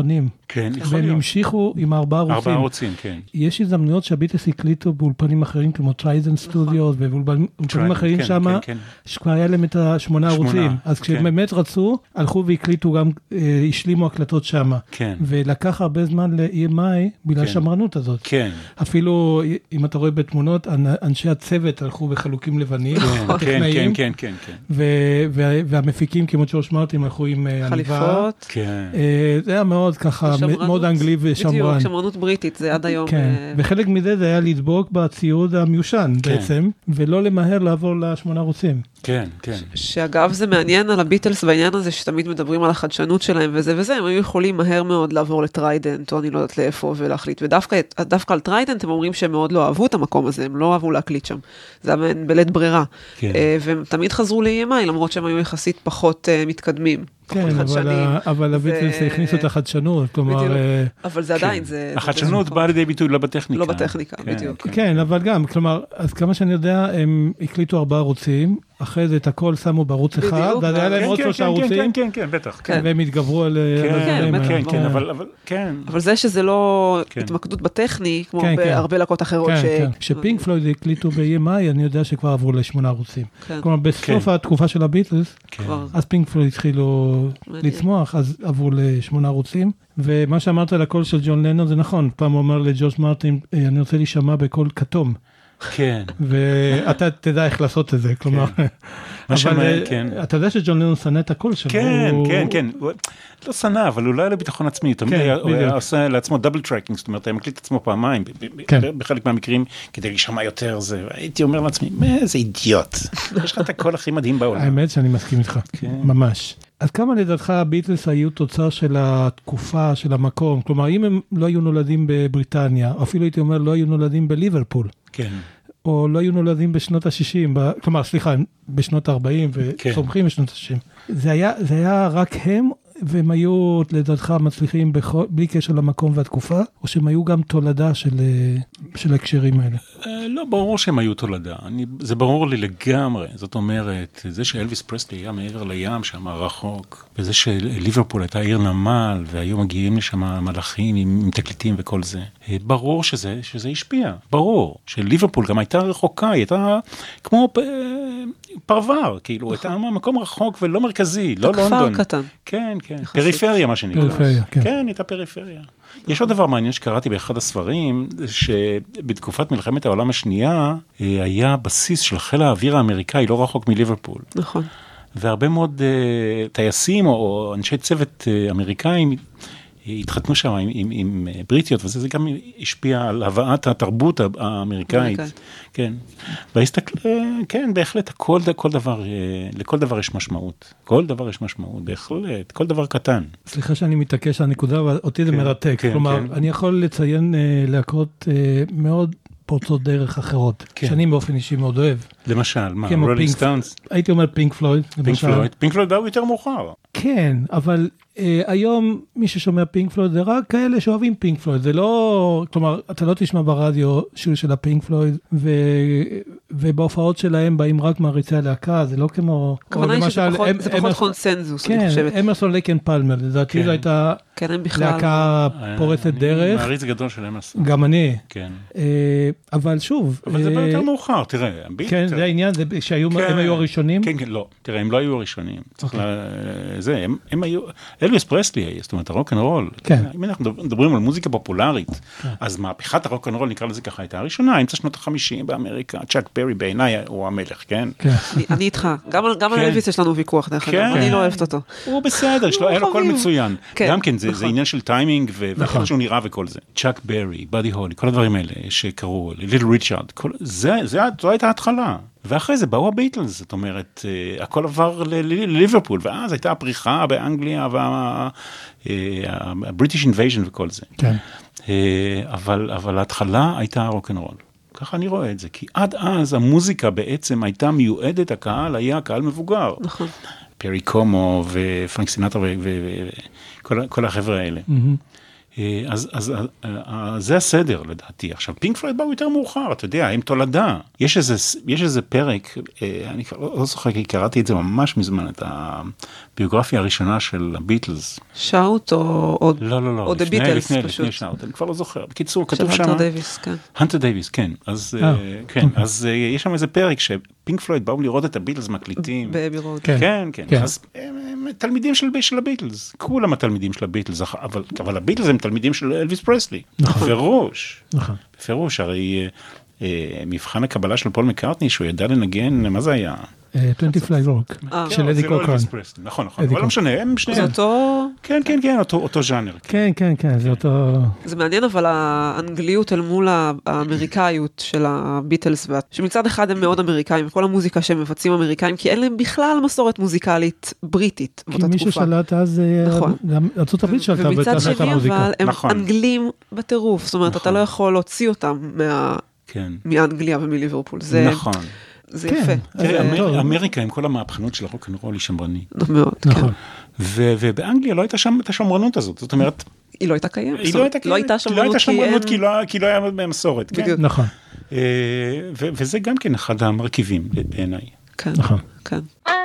כן, יכול והם להיות. המשיכו עם ארבעה ערוצים. ארבעה ערוצים, כן. יש הזדמנויות שהביטלס הקליטו באולפנים אחרים, כמו טריידנט סטודיוס, ובאולפנים אחרים כן, שם, כן, כן. שכבר היה להם את השמונה שמונה, ערוצים. אז כן. כשהם באמת רצו, הלכו והקליטו גם, אה, השלימו הקלטות שם. כן. ולקח הרבה זמן ל-E M I, בגלל כן. השמרנות הזאת. כן. אפילו, אם אתה רואה בתמונות, אנשי הצוות הלכו בחלוקים לבנים, כן, טכנאים, כן, כן, כן, כן. ו- וה- והמפיקים, כמו ג'ורג' מרטין, הלכו עם אה, עניבה. חליפות. כן. אה, זה היה מאוד ככה, שמרנות. מאוד אנגלי ושמרן. בדיוק, שמרנות בריטית, זה עד היום. כן, אה, וחלק מזה זה היה לדבוק בציוד המיושן כן. בעצם, ולא למהר לעבור לשמונה ערוצים. כן, כן. שאגב זה מעניין על הביטלס בעניין הזה שתמיד מדברים על החדשנות שלהם וזה וזה, הם היו יכולים מהר מאוד לעבור לטריידנט או אני לא יודעת לאיפה ולהחליט, ודווקא דווקא על טריידנט הם אומרים שהם מאוד לא אהבו את המקום הזה, הם לא אהבו להקליט שם, זה היה בלית ברירה, כן. אה, והם תמיד חזרו ל-E M I למרות שהם היו יחסית פחות אה, מתקדמים, פחות כן, אבל, חדשניים. ה- אבל הביטלס ו- הכניסו את החדשנות, כלומר, בדיוק. אה, אבל זה עדיין, זה... החדשנות זה- באה לידי ביטוי לא בטכניקה. לא בטכניקה, כן, בדיוק. כן. כן, אבל גם, כלומר, אז כמה שאני יודע, הם הקליטו ארבעה ערוצים, אחרי זה את הכל שמו בערוץ אחד, בדיוק. ואז היה להם כן, עוד כן, שלושה כן, ערוצים, כן, כן, כן, בטח. כן. והם התגברו על על כן, הדברים כן, האלה. כן, כן, אה, אבל, אבל, כן. אבל זה שזה לא כן. התמקדות בטכני, כמו כן, כן. בהרבה להקות אחרות כן, ש... כן. כשפינק פלויד הקליטו ב-E M I, אני יודע שכבר עברו לשמונה ערוצים. כן. כלומר, בסוף כן. התקופה של הביטלס, כבר. אז פינק פלויד התחילו מעניין. לצמוח, אז עברו לשמונה ערוצים. ומה שאמרת על הקול של ג'ון לנון זה נכון, פעם הוא אמר לג'ורג' מרטין, "אה, אני רוצה להישמע בקול כתום, כן. ואתה תדע איך לעשות את זה, כלומר, מה שמע- אבל אה, כן. אתה יודע שג'ון לנון שנא את הקול שלו. כן, הוא- כן, כן. הוא- לא שנא, אבל אולי לביטחון עצמי. תמיד כן, היה- הוא היה בדיוק. עושה לעצמו דאבל טרקינג, זאת אומרת, היה מקליט את עצמו פעמיים, ב- ב- כן. בחלק מהמקרים, כדי להישמע יותר זה. הייתי אומר לעצמי, מה, איזה אידיוט. יש לך את הקול הכי מדהים בעולם. האמת שאני מסכים איתך, כן. ממש. אז כמה לדעתך הביטלס היו תוצר של התקופה, של המקום? כלומר, אם הם לא היו נולדים בבריטניה, אפילו הייתי אומר לא היו נולדים בליברפול, כן. או לא היו נולדים בשנות ה-שישים, ב- כלומר, סליחה, בשנות ה-ארבעים כן. וצומחים בשנות ה-שישים. זה היה, זה היה רק הם, והם היו לדעתך מצליחים בכל, בלי קשר למקום והתקופה, או שהם היו גם תולדה של, אה, של הקשרים האלה? אה, לא, ברור שהם היו תולדה. אני, זה ברור לי לגמרי. זאת אומרת, זה שאלוויס פרסלי היה מעבר לים שם רחוק, וזה שליברפול הייתה עיר נמל, והיו מגיעים לשם מלאכים עם, עם תקליטים וכל זה. אה, ברור שזה, שזה השפיע. ברור. שליברפול גם הייתה רחוקה, היא הייתה כמו פ, פרבר, כאילו, הייתה מקום רחוק ולא מרכזי, לא כפר לונדון. קטן. כן, כן. יחסית. פריפריה, מה שנקרא. פריפריה, כן. כן, הייתה פריפריה. יש עוד דבר מעניין שקראתי באחד הספרים, שבתקופת מלחמת העולם השנייה, אה, היה בסיס של חיל האוויר האמריקאי, לא רחוק מליברפול. נכון. והרבה מאוד uh, טייסים או, או אנשי צוות uh, אמריקאים uh, התחתנו שם עם, עם, עם uh, בריטיות, וזה גם השפיע על הבאת התרבות האמריקאית. אמריקאית. כן. והסתכל, uh, כן, בהחלט, כל, כל דבר, uh, לכל דבר יש משמעות. כל דבר יש משמעות, בהחלט, כל דבר קטן. סליחה שאני מתעקש על הנקודה, אבל אותי זה כן, מרתק. כן, כלומר, כן. אני יכול לציין אה, להקות אה, מאוד פורצות דרך אחרות, כן. שאני באופן אישי מאוד אוהב. למשל, מה, כמו רולינג פינק- סטונס? הייתי אומר פינק פלויד. פינק למשל. פלויד? פינק פלויד באו יותר מאוחר. כן, אבל אה, היום מי ששומע פינק פלויד זה רק כאלה שאוהבים פינק פלויד, זה לא, כלומר, אתה לא תשמע ברדיו שיר של הפינק פלויד, ו, ובהופעות שלהם באים רק מעריצי הלהקה, זה לא כמו, הכוונה היא שזה למשל, פחות- אמ- זה פחות אמרסון- קונסנזוס, אני כן, חושבת. אמרסון לייקן פלמר, לדעתי כן. זו הייתה כן, הם בכלל... להקה פורצת אני דרך, מעריץ גדול של אמרסון. גם אני, כן. אה, אבל שוב, אבל זה בא אה, יותר מאוחר, תראה. הביט- כן, זה העניין, זה שהיו, כן. הם היו הראשונים, כן, כן, לא. תראה, הם לא היו הראשונים. צריך אוקיי. לה... זה, הם, הם היו... אלוויס פרסלי, זאת אומרת, הרוק'נ'רול. כן. אם אנחנו מדברים על מוזיקה פופולרית, אז מהפכת הרוק'נ'רול, נקרא לזה ככה, הייתה הראשונה, אמצע שנות החמישים באמריקה. צ'אק ברי בעיניי הוא המלך, כן? כן. אני- אני איתך, גם על- גם על כן. אלוויס יש לנו ויכוח, דרך כן. אגב, אני לא אוהבת אותו. הוא בסדר, יש לו- היה לו קול חביב. מצוין. כן, גם כן, זה נכון. זה עניין של טיימינג, ו- נכון. ואיך שהוא נראה וכל זה. צ'אק ברי, בדי הולי, כל הדברים האלה שקרו, ליטל ריצ'ארד, כל- זה- זה- זו הייתה ההתחלה. ואחרי זה באו הביטלס, זאת אומרת, אה, הכל עבר ל- ל- לליברפול, ואז הייתה הפריחה באנגליה, והבריטיש אינבייז'ן וכל זה. כן. אה, אבל, אבל ההתחלה הייתה רוק'נ'רול. ככה אני רואה את זה, כי עד אז המוזיקה בעצם הייתה מיועדת, הקהל היה קהל מבוגר. נכון. פרי קומו ופרנק סינטרה וכל החבר'ה האלה. מהמם. אז, אז, אז זה הסדר לדעתי. עכשיו, פינק פלויד באו יותר מאוחר, אתה יודע, הם תולדה. יש איזה, יש איזה פרק, אני לא זוכר, כי קראתי את זה ממש מזמן, את הביוגרפיה הראשונה של הביטלס. שאוט או עוד? לא, לא, לא. או דה ביטלס פשוט. לפני שאוט, אני כבר לא זוכר. בקיצור, כתוב שם... של הנטר דייביס, כן. הנטר דייביס, כן. אז, כן, אז יש שם איזה פרק שפינק פלויד באו לראות את הביטלס מקליטים. באבי רוד. כן, כן. אז הם תלמידים של הביטלס. כולם התלמידים של הביטלס, אבל, אבל הביטלס הם תלמידים של אלוויס פרסלי. בפירוש. נכון. בפירוש, הרי מבחן הקבלה של פול מקארטני, שהוא ידע לנגן, מה זה היה? טוונטי פליי רוק, של אדי קוקרן. נכון, נכון, אבל לא משנה, הם שניהם. זה אותו... כן, כן, כן, אותו ז'אנר. כן, כן, כן, זה אותו... זה מעניין, אבל האנגליות אל מול האמריקאיות של הביטלס, שמצד אחד הם מאוד אמריקאים, וכל המוזיקה שהם מבצעים אמריקאים, כי אין להם בכלל מסורת מוזיקלית בריטית באותה תקופה. כי מישהו שלט אז, ארצות הברית שלטה ומצד את שני, המוזיקה. אבל הם אנגלים בטירוף, זאת אומרת, אתה לא יכול להוציא אותם מאנגליה ומליברפול. נכון. זה יפה. תראה, אמריקה עם כל המהפכנות של הרוק אנד רול היא שמרנית. מאוד, כן. ובאנגליה לא הייתה שם את השמרנות הזאת, זאת אומרת... היא לא הייתה קיימת. היא לא הייתה שמרנות כי לא היה במסורת. בדיוק. נכון. וזה גם כן אחד המרכיבים בעיניי. כן, כן.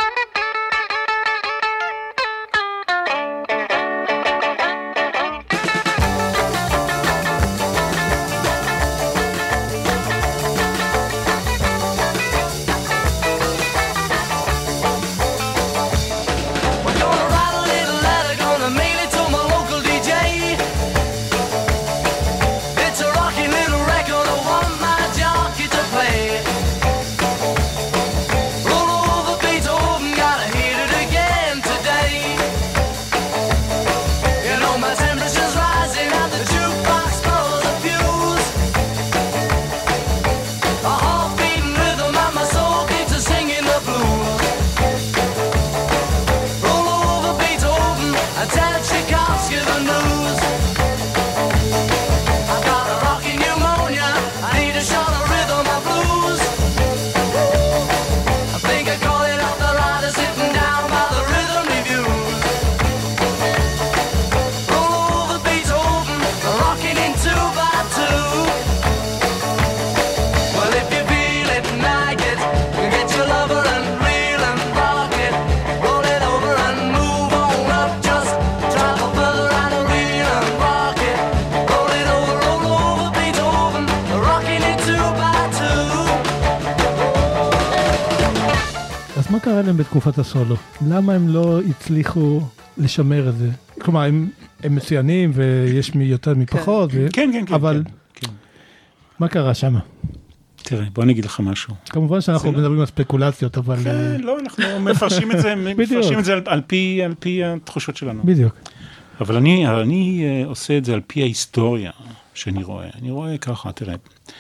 מה קרה להם בתקופת הסולו? למה הם לא הצליחו לשמר את זה? כלומר, הם, הם מצוינים ויש מי יותר מפחות, ו... כן, כן, כן, אבל כן, כן. מה קרה שם? תראה, בוא אני אגיד לך משהו. כמובן שאנחנו מדברים על ספקולציות, אבל... כן, לא, אנחנו מפרשים את זה, מפרשים את זה על, על פי, על פי התחושות שלנו. בדיוק. אבל אני, אני עושה את זה על פי ההיסטוריה שאני רואה. אני רואה ככה, תראה,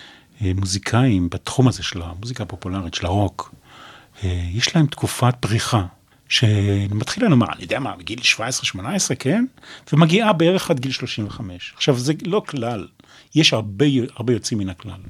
מוזיקאים בתחום הזה של המוזיקה הפופולרית, של הרוק, יש להם תקופת פריחה, שמתחילה נאמר, אני יודע מה, בגיל שבע עשרה שמונה עשרה, כן? ומגיעה בערך עד גיל שלושים וחמש. עכשיו, זה לא כלל, יש הרבה, הרבה יוצאים מן הכלל.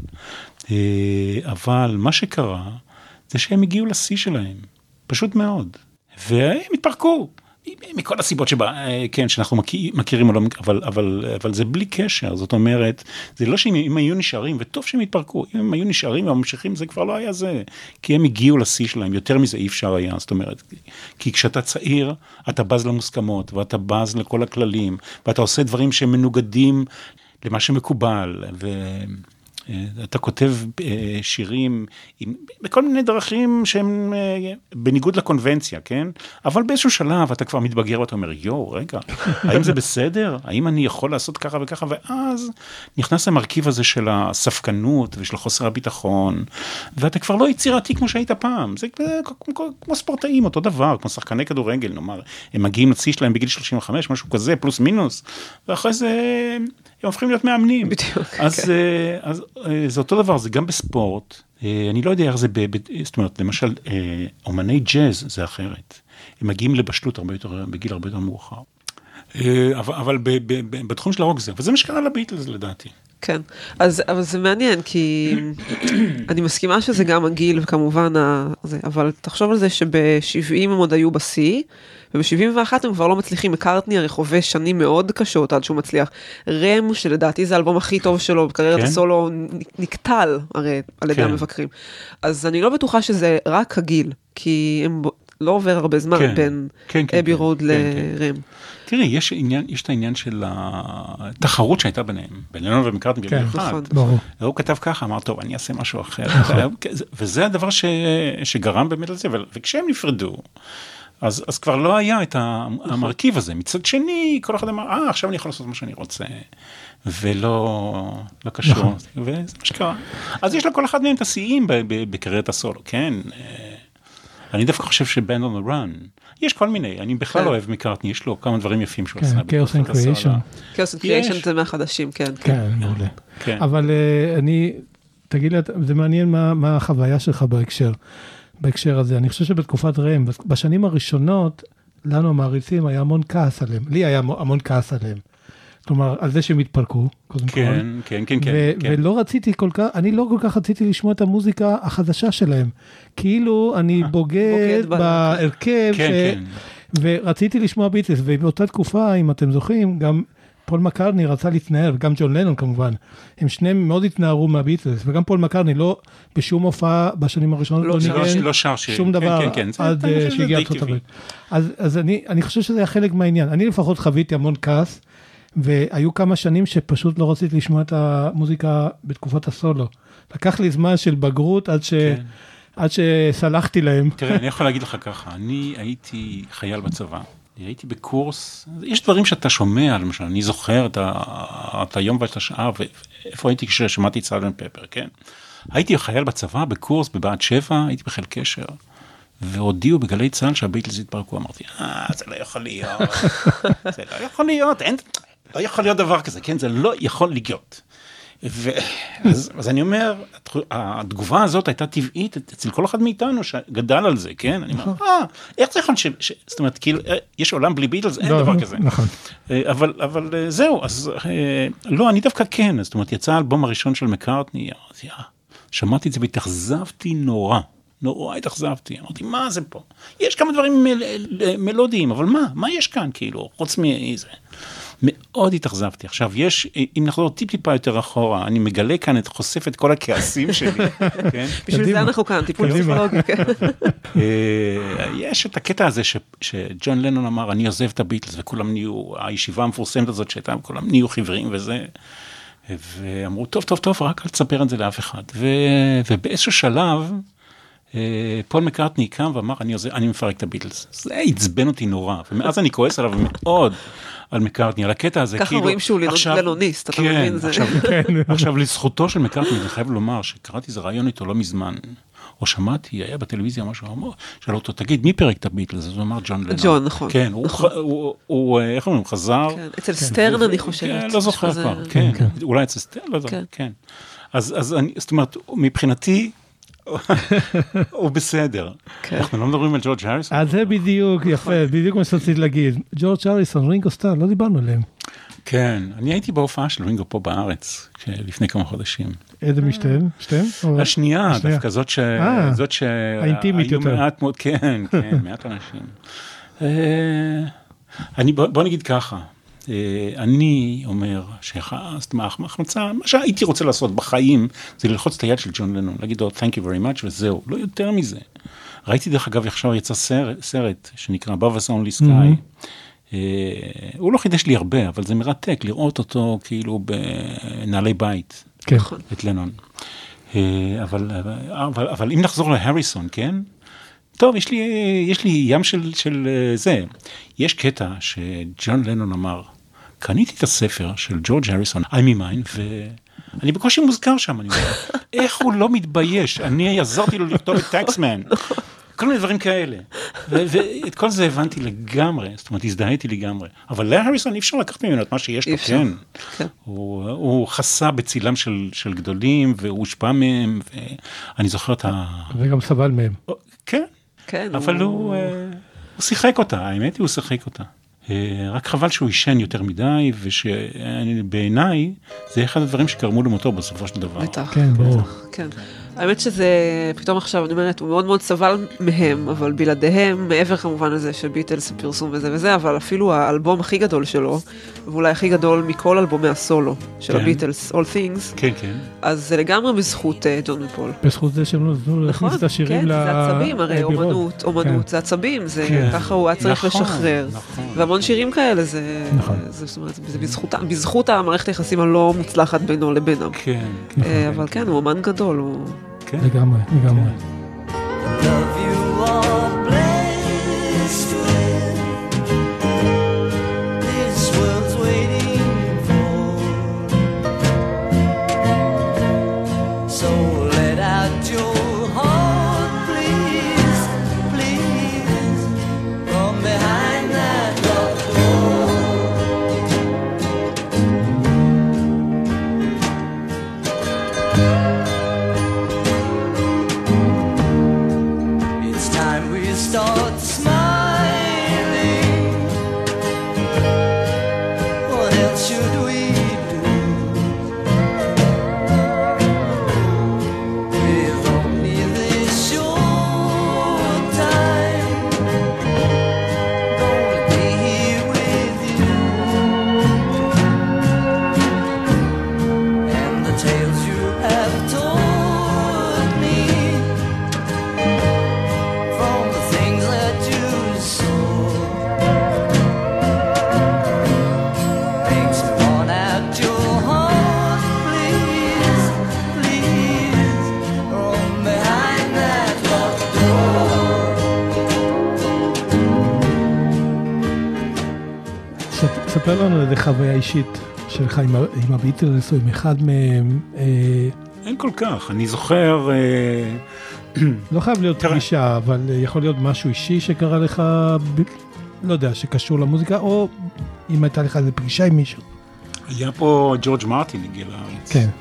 אבל מה שקרה, זה שהם הגיעו לשיא שלהם, פשוט מאוד. והם התפרקו, מכל הסיבות שבה, כן, שאנחנו מכירים, אבל, אבל, אבל זה בלי קשר, זאת אומרת, זה לא שהם היו נשארים, וטוב שהם התפרקו, אם הם היו נשארים וממשיכים, זה כבר לא היה זה, כי הם הגיעו לשיא שלהם, יותר מזה אי אפשר היה, זאת אומרת, כי כשאתה צעיר, אתה בז למוסכמות, ואתה בז לכל הכללים, ואתה עושה דברים שהם מנוגדים למה שמקובל, ו... אתה כותב שירים בכל מיני דרכים שהם בניגוד לקונבנציה, כן? אבל באיזשהו שלב אתה כבר מתבגר ואתה אומר, יו, רגע, האם זה בסדר? האם אני יכול לעשות ככה וככה? ואז נכנס המרכיב הזה של הספקנות ושל חוסר הביטחון, ואתה כבר לא יצירתי כמו שהיית פעם. זה כמו, כמו ספורטאים, אותו דבר, כמו שחקני כדורגל, נאמר, הם מגיעים לצי שלהם בגיל שלושים וחמש, משהו כזה, פלוס מינוס, ואחרי זה הם הופכים להיות מאמנים. בדיוק. אז, אז זה אותו דבר, זה גם בספורט, אני לא יודע איך זה, זאת אומרת, למשל, אומני ג'אז זה אחרת, הם מגיעים לבשלות הרבה יותר, בגיל הרבה יותר מאוחר, אבל בתחום של הרוק זה, וזה מה שקרה לביטלס לדעתי. כן, אז, אבל זה מעניין, כי אני מסכימה שזה גם הגיל, וכמובן, הזה, אבל תחשוב על זה שב-שבעים הם עוד היו בשיא, וב-שבעים ואחת הם כבר לא מצליחים. מקארטני הרי חווה שנים מאוד קשות עד שהוא מצליח. רם, שלדעתי זה האלבום הכי טוב שלו בקריירת הסולו, נקטל הרי על ידי המבקרים. אז אני לא בטוחה שזה רק הגיל, כי הם לא עובר הרבה זמן בין אבי רוד לרם. תראי, יש עניין, יש את העניין של התחרות שהייתה ביניהם, בינינו ומקארטני במיוחד. הוא כתב ככה, אמר, טוב, אני אעשה משהו אחר. וזה הדבר שגרם באמת לזה, וכשהם נפרדו, אז, אז כבר לא היה את המרכיב הזה. מצד שני, כל אחד אמר, אה, עכשיו אני יכול לעשות מה שאני רוצה, ולא לא קשור. וזה מה שקרה. אז יש לכל אחד מהם את השיאים בקריירת הסולו, כן? אני דווקא חושב שבנד on the run, יש כל מיני, אני בכלל לא אוהב מקארטני, יש לו כמה דברים יפים שהוא עשה. כן, Chaos and Creation. Chaos and Creation זה מהחדשים, כן. כן, מעולה. אבל אני, תגיד לי, זה מעניין מה החוויה שלך בהקשר. בהקשר הזה. אני חושב שבתקופת רם, בשנים הראשונות, לנו המעריצים היה המון כעס עליהם. לי היה המון כעס עליהם. כלומר, על זה שהם התפרקו, קודם כל. כן, כן, כן, כן. ולא רציתי כל כך, אני לא כל כך רציתי לשמוע את המוזיקה החדשה שלהם. כאילו אני בוגד בהרכב, ורציתי לשמוע ביטלס, ובאותה תקופה, אם אתם זוכרים, גם פול מקארטני רצה להתנער, וגם ג'ון לנון כמובן, הם שניהם מאוד התנערו מהביטלס, וגם פול מקארטני לא בשום הופעה בשנים הראשונות, לא ניגן שום דבר עד שהגיע ארצות הברית. אז אני חושב שזה היה חלק מהעניין. אני לפחות חוויתי המון כעס, והיו כמה שנים שפשוט לא רציתי לשמוע את המוזיקה בתקופת הסולו. לקח לי זמן של בגרות עד ש... עד שסלחתי להם. תראה, אני יכול להגיד לך ככה, אני הייתי חייל בצבא, הייתי בקורס, יש דברים שאתה שומע, למשל, אני זוכר את, ה, את היום ואת השעה, ואיפה הייתי כששמעתי סאלט פפר, כן? הייתי חייל בצבא, בקורס, בבה"ד שבע, הייתי בחיל קשר, והודיעו בגלי צה"ל שהביטלס התפרקו, אמרתי, אה, זה לא יכול להיות, זה לא יכול להיות, אין, לא יכול להיות דבר כזה, כן? זה לא יכול להיות. ואז, אז אני אומר, התגובה הזאת הייתה טבעית אצל כל אחד מאיתנו שגדל על זה, כן? אני אומר, אה, איך זה יכול ש... זאת אומרת, כאילו, יש עולם בלי ביטלס, אין דבר כזה. אבל, אבל זהו, אז לא, אני דווקא כן, זאת אומרת, יצא האלבום הראשון של מקארטני, שמעתי את זה והתאכזבתי נורא, נורא התאכזבתי, אמרתי, מה זה פה? יש כמה דברים מלודיים, אבל מה? מה יש כאן, כאילו, חוץ מאיזה? מאוד התאכזבתי. עכשיו, יש, אם נחזור טיפ טיפה יותר אחורה, אני מגלה כאן את חושף את כל הכעסים שלי. בשביל זה אנחנו כאן, טיפול פסיכולוגי. יש את הקטע הזה שג'ון לנון אמר, אני עוזב את הביטלס, וכולם נהיו, הישיבה המפורסמת הזאת שהייתה, כולם נהיו חיוורים וזה, ואמרו, טוב, טוב, טוב, רק אל תספר את זה לאף אחד. ובאיזשהו שלב, פול מקארטני קם ואמר, אני מפרק את הביטלס. זה עצבן אותי נורא, ומאז אני כועס עליו מאוד, על מקארטני, על הקטע הזה, ככה רואים שהוא לנוניסט, אתה מבין זה. עכשיו, לזכותו של מקארטני, אני חייב לומר, שקראתי איזה רעיון איתו לא מזמן, או שמעתי, היה בטלוויזיה משהו, שאל אותו, תגיד, מי פרק את הביטלס? אז הוא אמר, ג'ון לנון. ג'ון, נכון. כן, הוא, איך אומרים, חזר. אצל סטרן, אני חושבת. לא זוכר כבר, כן. אולי אצל סטרן, לא זוכר, כן. אז, זאת אומרת, מבחינתי, הוא בסדר. אנחנו לא מדברים על ג'ורג' הריסון. אז זה בדיוק, יפה, בדיוק מה שרציתי להגיד. ג'ורג' הריסון, רינגו סטאר, לא דיברנו עליהם. כן, אני הייתי בהופעה של רינגו פה בארץ, לפני כמה חודשים. איזה משתיהם? שתיהם? השנייה, דווקא זאת ש... זאת ש... האינטימית יותר. מעט מאוד, כן, כן, מעט אנשים. בוא נגיד ככה, אני אומר שההחמצה, מה שהייתי רוצה לעשות בחיים, זה ללחוץ את היד של ג'ון לנון, להגיד לו, thank you very much, וזהו, לא יותר מזה. ראיתי דרך אגב, עכשיו יצא סרט שנקרא Above Us Only Sky, הוא לא חידש לי הרבה, אבל זה מרתק, לראות אותו כאילו בנעלי בית, את לנון. אבל אם נחזור להריסון, כן? טוב, יש לי, יש לי ים של, של זה. יש קטע שג'ון לנון אמר, קניתי את הספר של ג'ורג' הריסון, I'm in mine, ואני בקושי מוזכר שם, אני אומר, איך הוא לא מתבייש? אני עזרתי לו לכתוב את טקסמן. כל מיני דברים כאלה. ואת כל זה הבנתי לגמרי, זאת אומרת, הזדהיתי לגמרי. אבל להריסון אי אפשר לקחת ממנו את מה שיש לו, כן. הוא חסה בצילם של גדולים, והוא הושפע מהם, ואני זוכר את ה... וגם סבל מהם. כן. אבל הוא שיחק אותה, האמת היא, הוא שיחק אותה. רק חבל שהוא ישן יותר מדי, ושבעיניי זה אחד הדברים שקרמו למותו בסופו של דבר. בטח. כן, ברור. כן. האמת שזה, פתאום עכשיו, אני אומרת, הוא מאוד מאוד סבל מהם, אבל בלעדיהם, מעבר כמובן לזה שביטלס פרסום וזה וזה, אבל אפילו האלבום הכי גדול שלו, ואולי הכי גדול מכל אלבומי הסולו של הביטלס, All Things, כן, כן. אז זה לגמרי בזכות ג'ון ופול. בזכות זה שהם נתנו להכניס את השירים לבירות. כן, זה עצבים, הרי אומנות, אומנות, זה עצבים, ככה הוא היה צריך לשחרר. והמון שירים כאלה, זה בזכות המערכת היחסים הלא מוצלחת בינו לבינם. אבל כן, הוא אומן גדול, הוא... לגמרי, לגמרי. Love you are blessed with this world's waiting for. So let out your heart, please, please, from behind that locked door. Start smiling. What else should we do? With only this short time, gonna be here with you. And the tales you have told me, from the things that you saw, makes me want out your heart, please, please, from behind that locked door. ספר לנו איזה חוויה אישית שלך עם הביטלס או עם אחד מהם. אין כל כך, אני זוכר... לא חייב להיות פגישה, אבל יכול להיות משהו אישי שקרה לך, לא יודע, שקשור למוזיקה, או אם הייתה לך איזה פגישה עם מישהו. היה פה ג'ורג' מרטין הגיע לארץ. כן.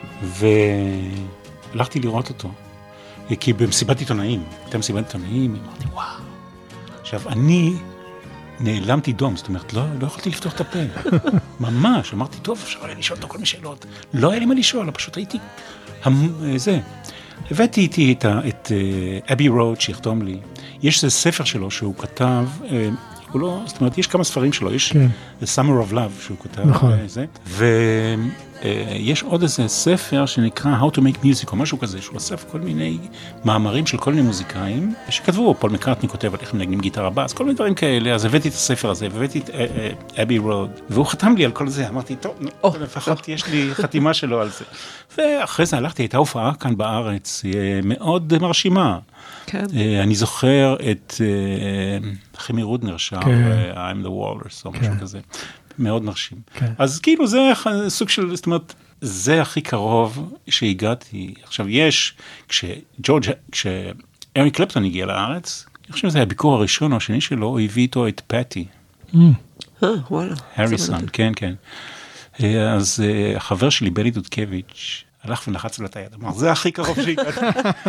והלכתי לראות אותו. כי במסיבת עיתונאים, הייתה מסיבת עיתונאים, אמרתי, וואו. עכשיו, אני נעלמתי דום, זאת אומרת, לא, לא יכולתי לפתוח את הפה. ממש, אמרתי, טוב, אפשר היה לשאול אותו כל מיני שאלות. לא היה לי מה לשאול, פשוט הייתי, זה. הבאתי איתי את, את אבי רוד שיחתום לי. יש איזה ספר שלו שהוא כתב, הוא לא, זאת אומרת, יש כמה ספרים שלו, יש כן. The Summer of Love שהוא כתב, נכון. וזה, ויש עוד איזה ספר שנקרא How to Make Music, או משהו כזה, שהוא אסף כל מיני מאמרים של כל מיני מוזיקאים, שכתבו, פול מקארטני כותב על איך מנגנים גיטרה בס, כל מיני דברים כאלה, אז הבאתי את הספר הזה, והבאתי את אבי רוד, והוא חתם לי על כל זה, אמרתי, טוב, oh, לפחות oh. יש לי חתימה שלו על זה. ואחרי זה הלכתי, הייתה הופעה כאן בארץ, מאוד מרשימה. כן. אני זוכר את חימי רודנר שר, I'm the Walrus, או משהו כזה, מאוד מרשים. אז כאילו זה סוג של, זאת אומרת, זה הכי קרוב שהגעתי. עכשיו יש, כשג'ורג', כשאריק קלפטון הגיע לארץ, אני חושב שזה היה הביקור הראשון או השני שלו, הוא הביא איתו את פאטי. אה, וואלה. הריסון, כן, כן. אז החבר שלי, בלי דודקביץ', הלך ונחץ לו את היד, אמר, זה הכי קרוב שהגעתי.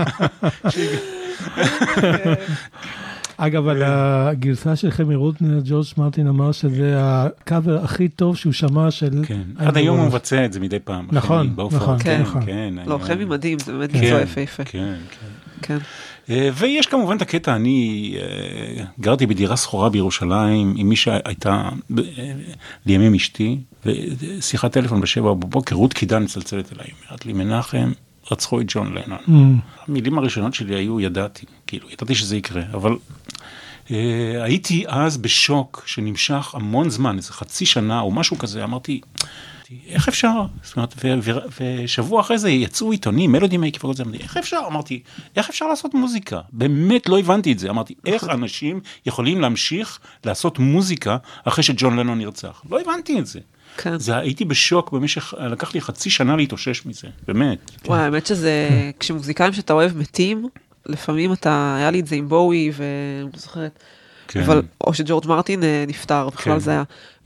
אגב, על הגרסה של חימי רודנר, ג'ורג' מרטין אמר שזה הקאבר הכי טוב שהוא שמע של... כן, עד היום הוא מבצע את זה מדי פעם. נכון, נכון. כן, לא, חימי מדהים, זה באמת ביצוע יפהפה. כן, כן. ויש כמובן את הקטע, אני גרתי בדירה סחורה בירושלים, עם מי שהייתה לימים אשתי, ושיחת טלפון בשבע בבוקר, רות קידן צלצלת אליי, אומרת לי, מנחם, רצחו את ג'ון לנון. המילים הראשונות שלי היו, ידעתי, כאילו, ידעתי שזה יקרה, אבל הייתי אז בשוק שנמשך המון זמן, איזה חצי שנה או משהו כזה, אמרתי, איך אפשר? זאת אומרת, ושבוע אחרי זה יצאו עיתונים, מלודי מייקי וכל זה, אמרתי, איך אפשר? אמרתי, איך אפשר לעשות מוזיקה? באמת לא הבנתי את זה, אמרתי, איך אנשים יכולים להמשיך לעשות מוזיקה אחרי שג'ון לנון נרצח? לא הבנתי את זה. כן. זה הייתי בשוק במשך, לקח לי חצי שנה להתאושש מזה, באמת. וואי, האמת שזה, כשמוזיקאים שאתה אוהב מתים, לפעמים אתה, היה לי את זה עם בואי, ואני זוכרת, אבל, או שג'ורג' מרטין נפטר, בכלל זה היה,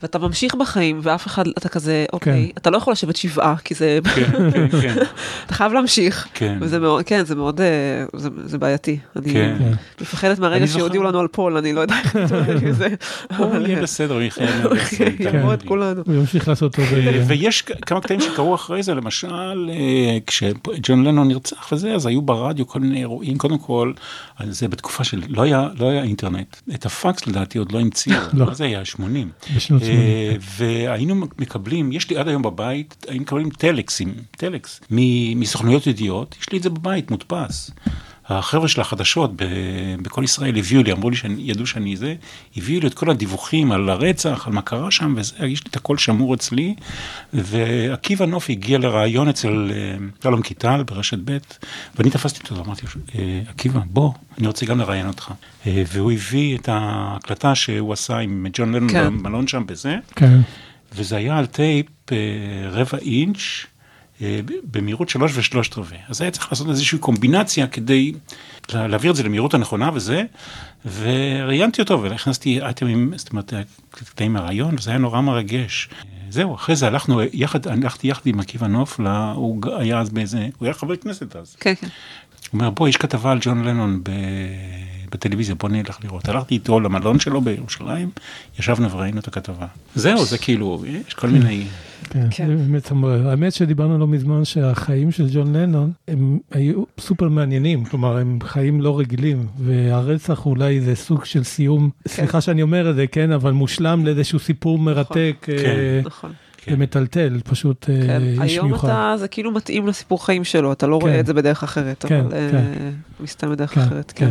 ואתה ממשיך בחיים, ואף אחד, אתה כזה, אוקיי, אתה לא יכול לשבת שבעה, כי זה... כן, כן, כן. אתה חייב להמשיך. כן. וזה מאוד, כן, זה מאוד, זה בעייתי. אני מפחדת מהרגע שיודיעו לנו על פול, אני לא יודעת איך להתמודד עם זה. הוא יהיה בסדר, הוא יחיה. יעמוד כולנו. הוא ימשיך לעשות אותו. ויש כמה קטעים שקרו אחרי זה, למשל, כשג'ון לנון נרצח וזה, אז היו ברדיו כל מיני אירועים, קודם כל, זה בתקופה של, לא היה אינטרנט. את הפקס לדעתי עוד לא המציאו, זה היה שמונים. בשנות שמונים. והיינו מקבלים, יש לי עד היום בבית, היינו מקבלים טלקסים, טלקס, מסוכנויות ידיעות, יש לי את זה בבית, מודפס. החבר'ה של החדשות בכל ישראל הביאו לי, אמרו לי שידעו שאני זה, הביאו לי את כל הדיווחים על הרצח, על מה קרה שם, וזה, יש לי את הכל שמור אצלי, ועקיבא נוף הגיע לרעיון אצל שלום קיטל ברשת ב', ואני תפסתי אותו, ואמרתי, עקיבא, בוא, אני רוצה גם לראיין אותך. והוא הביא את ההקלטה שהוא עשה עם ג'ון לנון במלון שם בזה, וזה היה על טייפ רבע אינץ', במהירות שלוש ושלושת רבעי. אז היה צריך לעשות איזושהי קומבינציה כדי להעביר את זה למהירות הנכונה וזה, וראיינתי אותו והכנסתי אייטמים, זאת אומרת, קטעים מהרעיון, וזה היה נורא מרגש. זהו, אחרי זה הלכנו יחד, הלכתי יחד עם עקיבא נוף, הוא היה אז באיזה, הוא היה חבר כנסת אז. כן, כן. הוא אומר, בוא, יש כתבה על ג'ון לנון בטלוויזיה, בוא נלך לראות. הלכתי איתו למלון שלו בירושלים, ישבנו וראינו את הכתבה. זהו, זה כאילו, יש כל מיני... כן, האמת שדיברנו לא מזמן שהחיים של ג'ון לנון הם היו סופר מעניינים, כלומר הם חיים לא רגילים, והרצח אולי זה סוג של סיום, סליחה שאני אומר את זה, כן, אבל מושלם לאיזשהו סיפור מרתק ומטלטל, פשוט איש מיוחד. היום זה כאילו מתאים לסיפור חיים שלו, אתה לא רואה את זה בדרך אחרת, אבל מסתם בדרך אחרת, כן.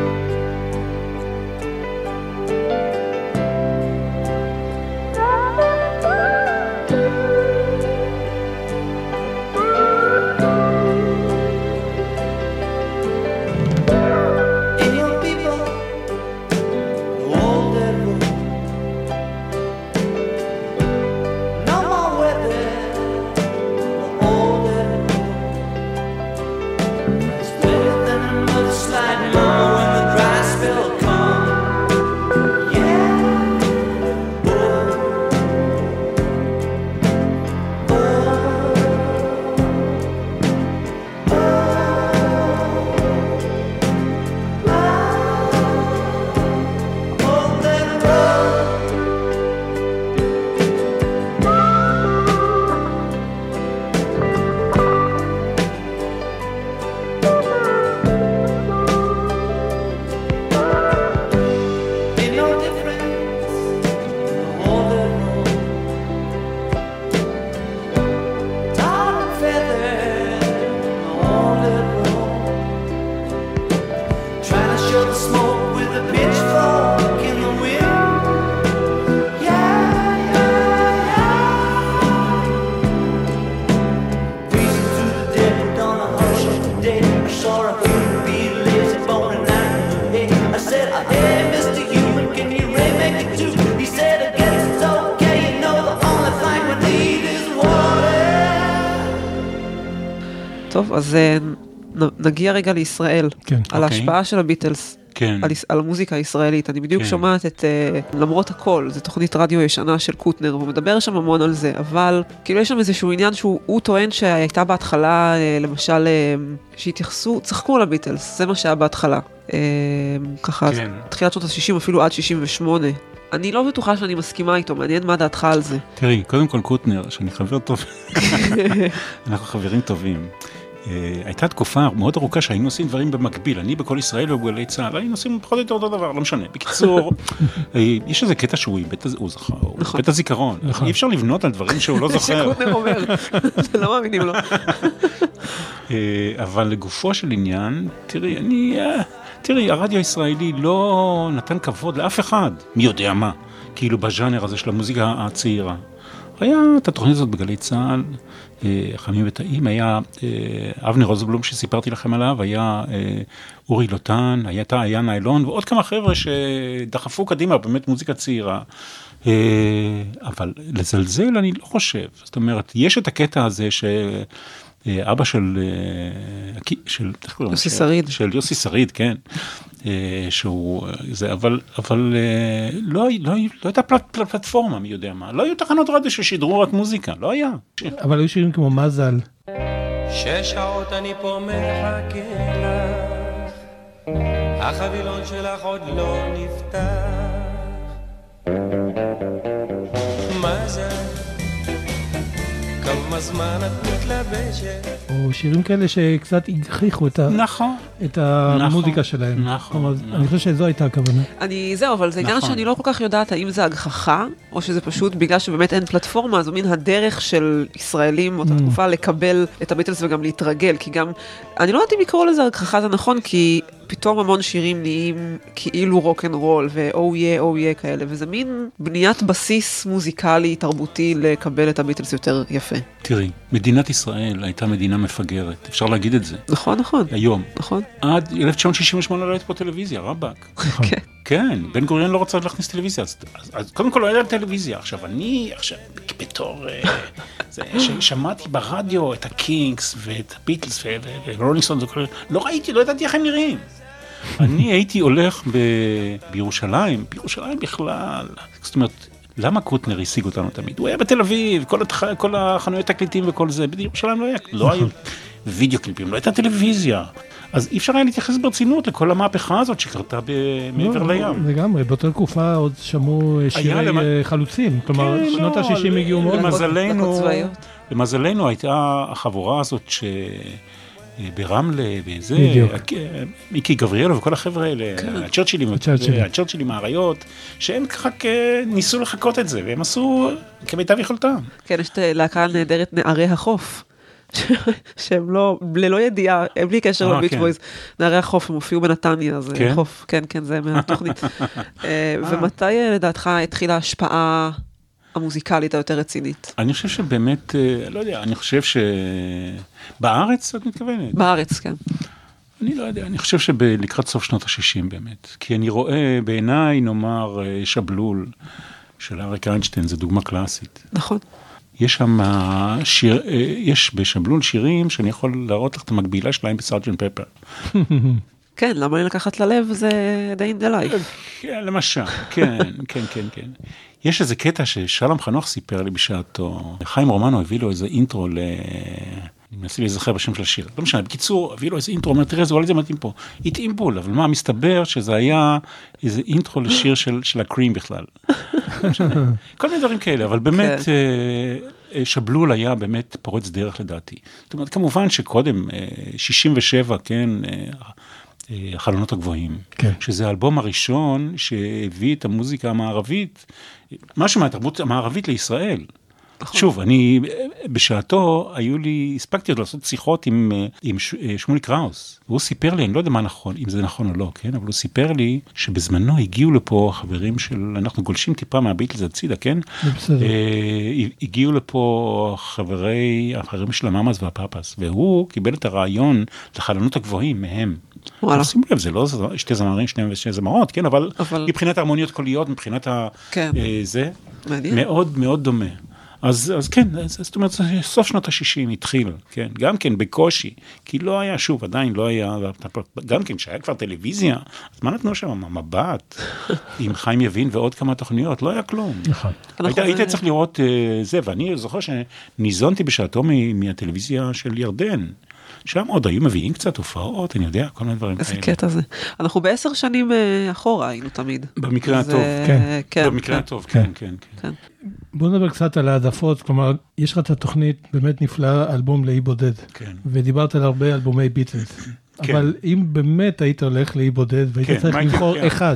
טוב, אז נגיע רגע לישראל, כן. על okay. ההשפעה של הביטלס, כן. על, על המוזיקה הישראלית. אני בדיוק כן. שומעת את uh, למרות הכל, זו תוכנית רדיו ישנה של קוטנר, והוא מדבר שם המון על זה, אבל כאילו יש שם איזשהו עניין שהוא טוען שהייתה בהתחלה, uh, למשל, uh, שהתייחסו, צחקו על הביטלס, זה מה שהיה בהתחלה. Uh, ככה, כן. תחילת שנות ה-שישים, אפילו עד שישים ושמונה. אני לא בטוחה שאני מסכימה איתו, מעניין מה דעתך על זה. תראי, קודם כל קוטנר, שאני חבר טוב, אנחנו חברים טובים. הייתה תקופה מאוד ארוכה שהיינו עושים דברים במקביל, אני בכל ישראל ובגלי צהל, היינו עושים פחות או יותר אותו דבר, לא משנה. בקיצור, יש איזה קטע שהוא בית הזיכרון, אי אפשר לבנות על דברים שהוא לא זוכר. שקוטנר אומר, זה לא מאמינים לו. אבל לגופו של עניין, תראי, אני... תראי, הרדיו הישראלי לא נתן כבוד לאף אחד, מי יודע מה, כאילו בז'אנר הזה של המוזיקה הצעירה. היה את התוכנית הזאת בגלי צהל, חמים וטעים, היה אבנר רוזנבלום שסיפרתי לכם עליו, היה אורי לוטן, הייתה היה ניילון, ועוד כמה חבר'ה שדחפו קדימה, באמת מוזיקה צעירה. אבל לזלזל אני לא חושב, זאת אומרת, יש את הקטע הזה ש... אבא של, של, יוסי שריד. של יוסי שריד, כן. שהוא, זה, אבל, אבל לא, לא, לא הייתה פלט, פלטפורמה, מי יודע מה. לא היו תחנות רדיו ששידרו רק מוזיקה, לא היה. אבל היו שירים כמו מזל. שש שעות אני פה מחכה לך, החבילון שלך עוד לא נפתח. מזל, כמה זמן את מתלבשת. או שירים כאלה שקצת הכריחו את, נכון, את המוזיקה נכון, שלהם. נכון, כלומר, נכון. אני חושב שזו הייתה הכוונה. אני, זהו, אבל זה עניין נכון. שאני לא כל כך יודעת האם זה הגחכה, או שזה פשוט בגלל שבאמת אין פלטפורמה, זו מין הדרך של ישראלים אותה תקופה לקבל את הביטלס וגם להתרגל, כי גם, אני לא יודעת אם לקרוא לזה הגחכה, זה נכון, כי פתאום המון שירים נהיים כאילו רוק אנד רול, ואו יה, או יה כאלה, וזה מין בניית בסיס מוזיקלי, תרבותי, לקבל את הביטלס יותר יפה. תראי, מדינת ישראל הייתה מדינה מפגרת, אפשר להגיד את זה. נכון, נכון. היום. נכון. עד אלף תשע מאות שישים ושמונה לא הייתה פה טלוויזיה, רבק. כן. כן, בן גוריון לא רצה להכניס טלוויזיה, אז, אז, אז קודם כל לא הייתה טלוויזיה. עכשיו, אני, עכשיו, בתור, זה, ששמעתי ברדיו את הקינגס ואת הביטלס ורולינג, לא ראיתי, לא ידעתי איך הם נראים. אני הייתי הולך ב, בירושלים, בירושלים בכלל, זאת אומרת, למה קוטנר השיג אותנו תמיד? הוא היה בתל אביב, כל, התח... כל החנויות תקליטים וכל זה, בירושלים לא היה, לא היו וידאו קליפים, לא הייתה טלוויזיה. אז אי אפשר היה להתייחס ברצינות לכל המהפכה הזאת שקרתה מעבר לים. לגמרי, באותה תקופה עוד שמעו שירי חלוצים, כלומר שנות ה-שישים הגיעו מאוד. למזלנו הייתה החבורה הזאת ש... ברמלה, וזה, מיקי גבריאלו וכל החבר'ה האלה, הצ'רצ'ילים, הצ'רצ'ילים האריות, שהם ככה ניסו לחכות את זה, והם עשו כמיטב יכולתם. כן, יש להקה נהדרת נערי החוף. שהם לא, ללא ידיעה, הם בלי קשר לביץ' בויז, נערי החוף, הם הופיעו בנתניה, זה חוף, כן, כן, זה מהתוכנית. ומתי לדעתך התחילה ההשפעה המוזיקלית היותר רצינית? אני חושב שבאמת, לא יודע, אני חושב שבארץ את מתכוונת? בארץ, כן. אני לא יודע, אני חושב שלקראת סוף שנות ה-שישים באמת, כי אני רואה בעיניי, נאמר, שבלול של אריק איינשטיין, זו דוגמה קלאסית. נכון. יש שם שיר, יש בשבלול שירים שאני יכול להראות לך את המקבילה שלהם בסארג'נט פפר. כן, למה לי לקחת ללב זה Day in the Life. כן, למשל, כן, כן, כן, כן. יש איזה קטע ששלום חנוך סיפר לי בשעתו, חיים רומנו הביא לו איזה אינטרו ל... אני מנסה להיזכר בשם של השיר. לא משנה, בקיצור, הביא לו איזה אינטרו, אומר, תראה, זה לא איזה מתאים פה. התאים בול, אבל מה, מסתבר שזה היה איזה אינטרו לשיר של, של הקרים בכלל. כל מיני דברים כאלה, אבל באמת, שבלול היה באמת פורץ דרך לדעתי. זאת אומרת, כמובן שקודם, שישים ושבע, כן, החלונות הגבוהים, כן. שזה האלבום הראשון שהביא את המוזיקה המערבית, משהו מהתרבות המערבית לישראל. שוב, אני, בשעתו, היו לי, הספקתי עוד לעשות שיחות עם, עם שמולי קראוס. הוא סיפר לי, אני לא יודע מה נכון, אם זה נכון או לא, כן? אבל הוא סיפר לי שבזמנו הגיעו לפה חברים של, אנחנו גולשים טיפה מהביטלס הצידה, כן? בסדר. הגיעו לפה חברי, החברים של המאמאס והפאפאס, והוא קיבל את הרעיון לחלונות הגבוהים מהם. וואלה. שימו לב, זה לא שתי זמרים, שני ושתי זמרות, כן? אבל, אבל... מבחינת ההרמוניות קוליות, מבחינת ה... כן. זה, מעניין. מאוד מאוד דומה. אז, אז כן, זאת אומרת, סוף שנות ה-שישים התחיל, כן, גם כן בקושי, כי לא היה, שוב, עדיין לא היה, גם כן, שהיה כבר טלוויזיה, אז מה נתנו שם? מבט, עם חיים יבין ועוד כמה תוכניות, לא היה כלום. נכון. היית צריך לראות זה, ואני זוכר שניזונתי בשעתו מהטלוויזיה של ירדן, שם עוד היו מביאים קצת הופעות, אני יודע, כל מיני דברים כאלה. איזה קטע זה. אנחנו בעשר שנים אחורה היינו תמיד. במקרה הטוב, כן. במקרה הטוב, כן, כן, כן. בואו נדבר קצת על העדפות, כלומר, יש לך את התוכנית באמת נפלאה, אלבום לאי בודד. כן. ודיברת על הרבה אלבומי ביטלס. אבל אם באמת היית הולך לאי בודד, והיית צריך לבחור אחד.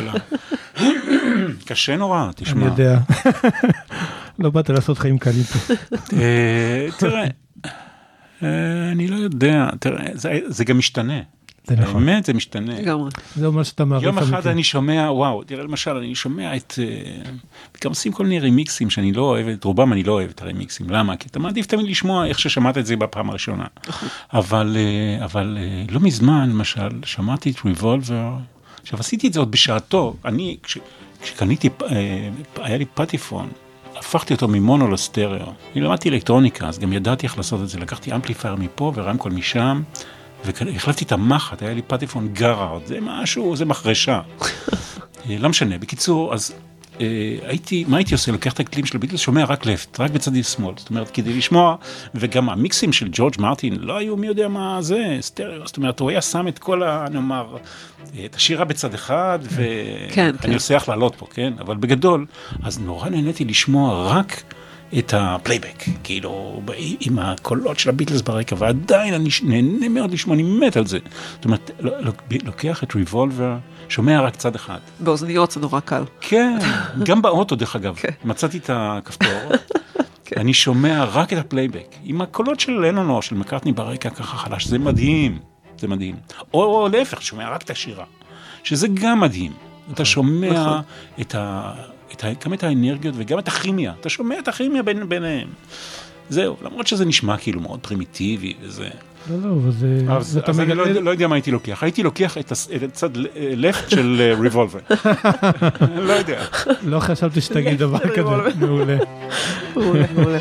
קשה נורא, תשמע. אני יודע. לא באת לעשות חיים קלים פה. תראה, אני לא יודע, תראה, זה גם משתנה. באמת, זה משתנה. זה אומר שאתה מעריך. יום אחד אני שומע, וואו, תראה, למשל, אני שומע את, גם עושים כל מיני רימיקסים שאני לא אוהב, את רובם אני לא אוהב את הרימיקסים. למה? כי אתה מעדיף תמיד לשמוע איך ששמעת את זה בפעם הראשונה. אבל, אבל לא מזמן, למשל, שמעתי את ריבולבר, עכשיו עשיתי את זה עוד בשעתו, אני, כשקניתי, היה לי פטיפון, הפכתי אותו ממונו לסטריאו. אני למדתי אלקטרוניקה, אז גם ידעתי איך לעשות את זה. לקחתי אמפליפייר מפה ורמקול משם, והחלפתי את המחט, היה לי פטיפון גרארד, זה משהו, זה מחרשה. לא משנה, בקיצור, אז הייתי, מה הייתי עושה? לוקח את הכלים של הביטלס, שומע רק לפט, רק בצד שמאל, זאת אומרת, כדי לשמוע, וגם המיקסים של ג'ורג' מרטין, לא היו מי יודע מה זה, סטריאו, זאת אומרת, הוא היה שם את כל ה... נאמר, את השירה בצד אחד, ואני עושה איך לעלות פה, כן? אבל בגדול, אז נורא נהניתי לשמוע רק את הפלייבק, כאילו, עם הקולות של הביטלס ברקע, ועדיין אני נהנה מאוד לשמוע, אני מת על זה. זאת אומרת, לוקח את ריבולבר, שומע רק צד אחד. באוזניות זה נורא קל. כן, גם באוטו דרך אגב. מצאתי את הכפתור, אני שומע רק את הפלייבק, עם הקולות של לנון או של מקארטני ברקע ככה חלש, זה מדהים, זה מדהים. או להפך, שומע רק את השירה, שזה גם מדהים. אתה שומע את ה... גם את האנרגיות וגם את הכימיה, אתה שומע את הכימיה ביניהם. זהו, למרות שזה נשמע כאילו מאוד פרימיטיבי וזה. לא, לא, וזה... אז אני לא יודע מה הייתי לוקח. הייתי לוקח את הצד לפט של ריבולבר. לא יודע. לא חשבתי שתגיד דבר כזה. מעולה. מעולה, מעולה.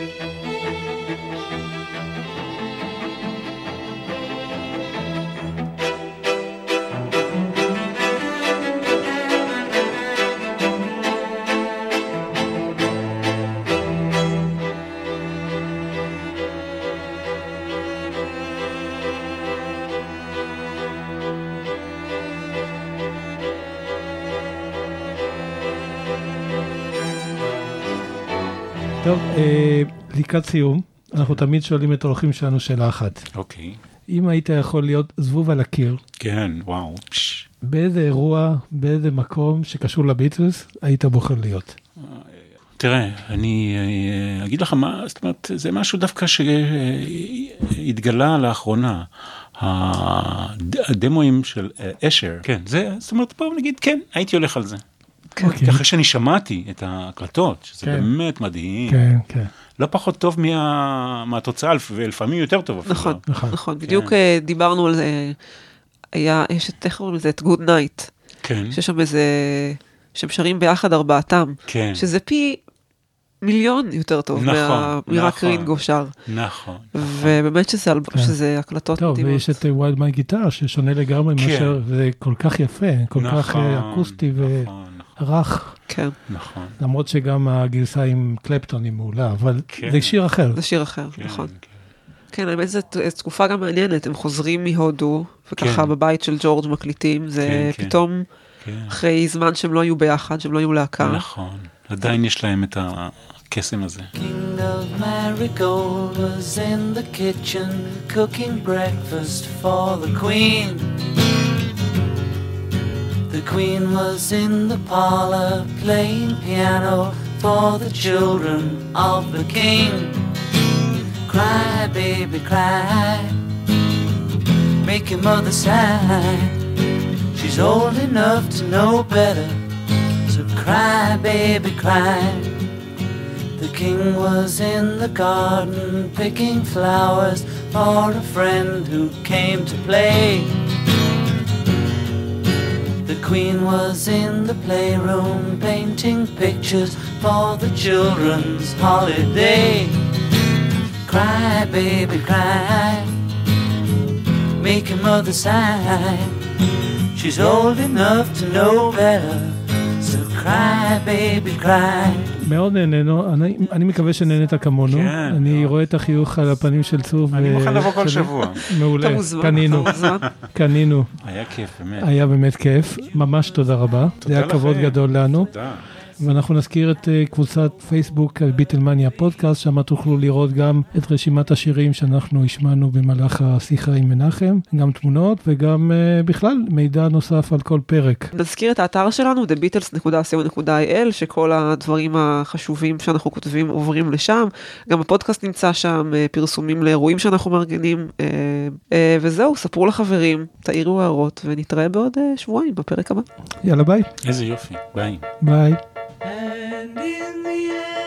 טוב, לקראת סיום, אנחנו תמיד שואלים את האורחים שלנו שאלה אחת. אוקיי. אם היית יכול להיות זבוב על הקיר, כן, וואו. באיזה אירוע, באיזה מקום שקשור לביטלס, היית בוחר להיות? תראה, אני אגיד לך מה, זאת אומרת, זה משהו דווקא שהתגלה לאחרונה. הדמוים של אשר, כן, זה, זאת אומרת, בואו נגיד, כן, הייתי הולך על זה. כי אחרי שאני שמעתי את ההקלטות, שזה באמת מדהים, לא פחות טוב מהתוצאה, ולפעמים יותר טוב אפילו. נכון, נכון, בדיוק דיברנו על זה, היה, יש את, איך קוראים לזה, את Good Night, שיש שם איזה, שהם שרים ביחד ארבעתם, שזה פי מיליון יותר טוב, מרק רינגו שר. נכון. ובאמת שזה הקלטות מדהימות. טוב, ויש את ווילד מי גיטר, ששונה לגמרי מאשר, זה כל כך יפה, כל כך אקוסטי ו... רך. כן. נכון. למרות שגם הגרסה עם קלפטון היא מעולה, אבל זה שיר אחר. זה שיר אחר, נכון. כן, האמת זו תקופה גם מעניינת, הם חוזרים מהודו, וככה בבית של ג'ורג' מקליטים, זה פתאום אחרי זמן שהם לא היו ביחד, שהם לא היו להקה. נכון. עדיין יש להם את הקסם הזה. King of Marigold was in the kitchen cooking breakfast for the queen. The queen was in the parlor playing piano for the children of the king. Cry, baby, cry, make your mother sigh. She's old enough to know better, so cry, baby, cry. The king was in the garden picking flowers for a friend who came to play. The queen was in the playroom painting pictures for the children's holiday. Cry, baby, cry, make your mother sigh. She's old enough to know better, so cry, baby, cry. מאוד נהנינו, אני, אני מקווה שנהנית כמונו, כן, אני לא. רואה את החיוך על הפנים של צוף. אני מוכן לבוא כל שבוע. מעולה, קנינו, קנינו. היה כיף, באמת. היה באמת כיף, ממש תודה רבה, זה היה כבוד גדול לנו. תודה. ואנחנו נזכיר את קבוצת פייסבוק ביטלמניה פודקאסט, שם תוכלו לראות גם את רשימת השירים שאנחנו השמענו במהלך השיחה עם מנחם, גם תמונות וגם uh, בכלל מידע נוסף על כל פרק. נזכיר את האתר שלנו, דה ביטלס נקודה סי או נקודה איי אל, שכל הדברים החשובים שאנחנו כותבים עוברים לשם, גם הפודקאסט נמצא שם, פרסומים לאירועים שאנחנו מארגנים, uh, uh, וזהו, ספרו לחברים, תאירו הערות, ונתראה בעוד uh, שבועיים בפרק הבא. יאללה ביי. איזה יופי, ביי. ביי. And in the end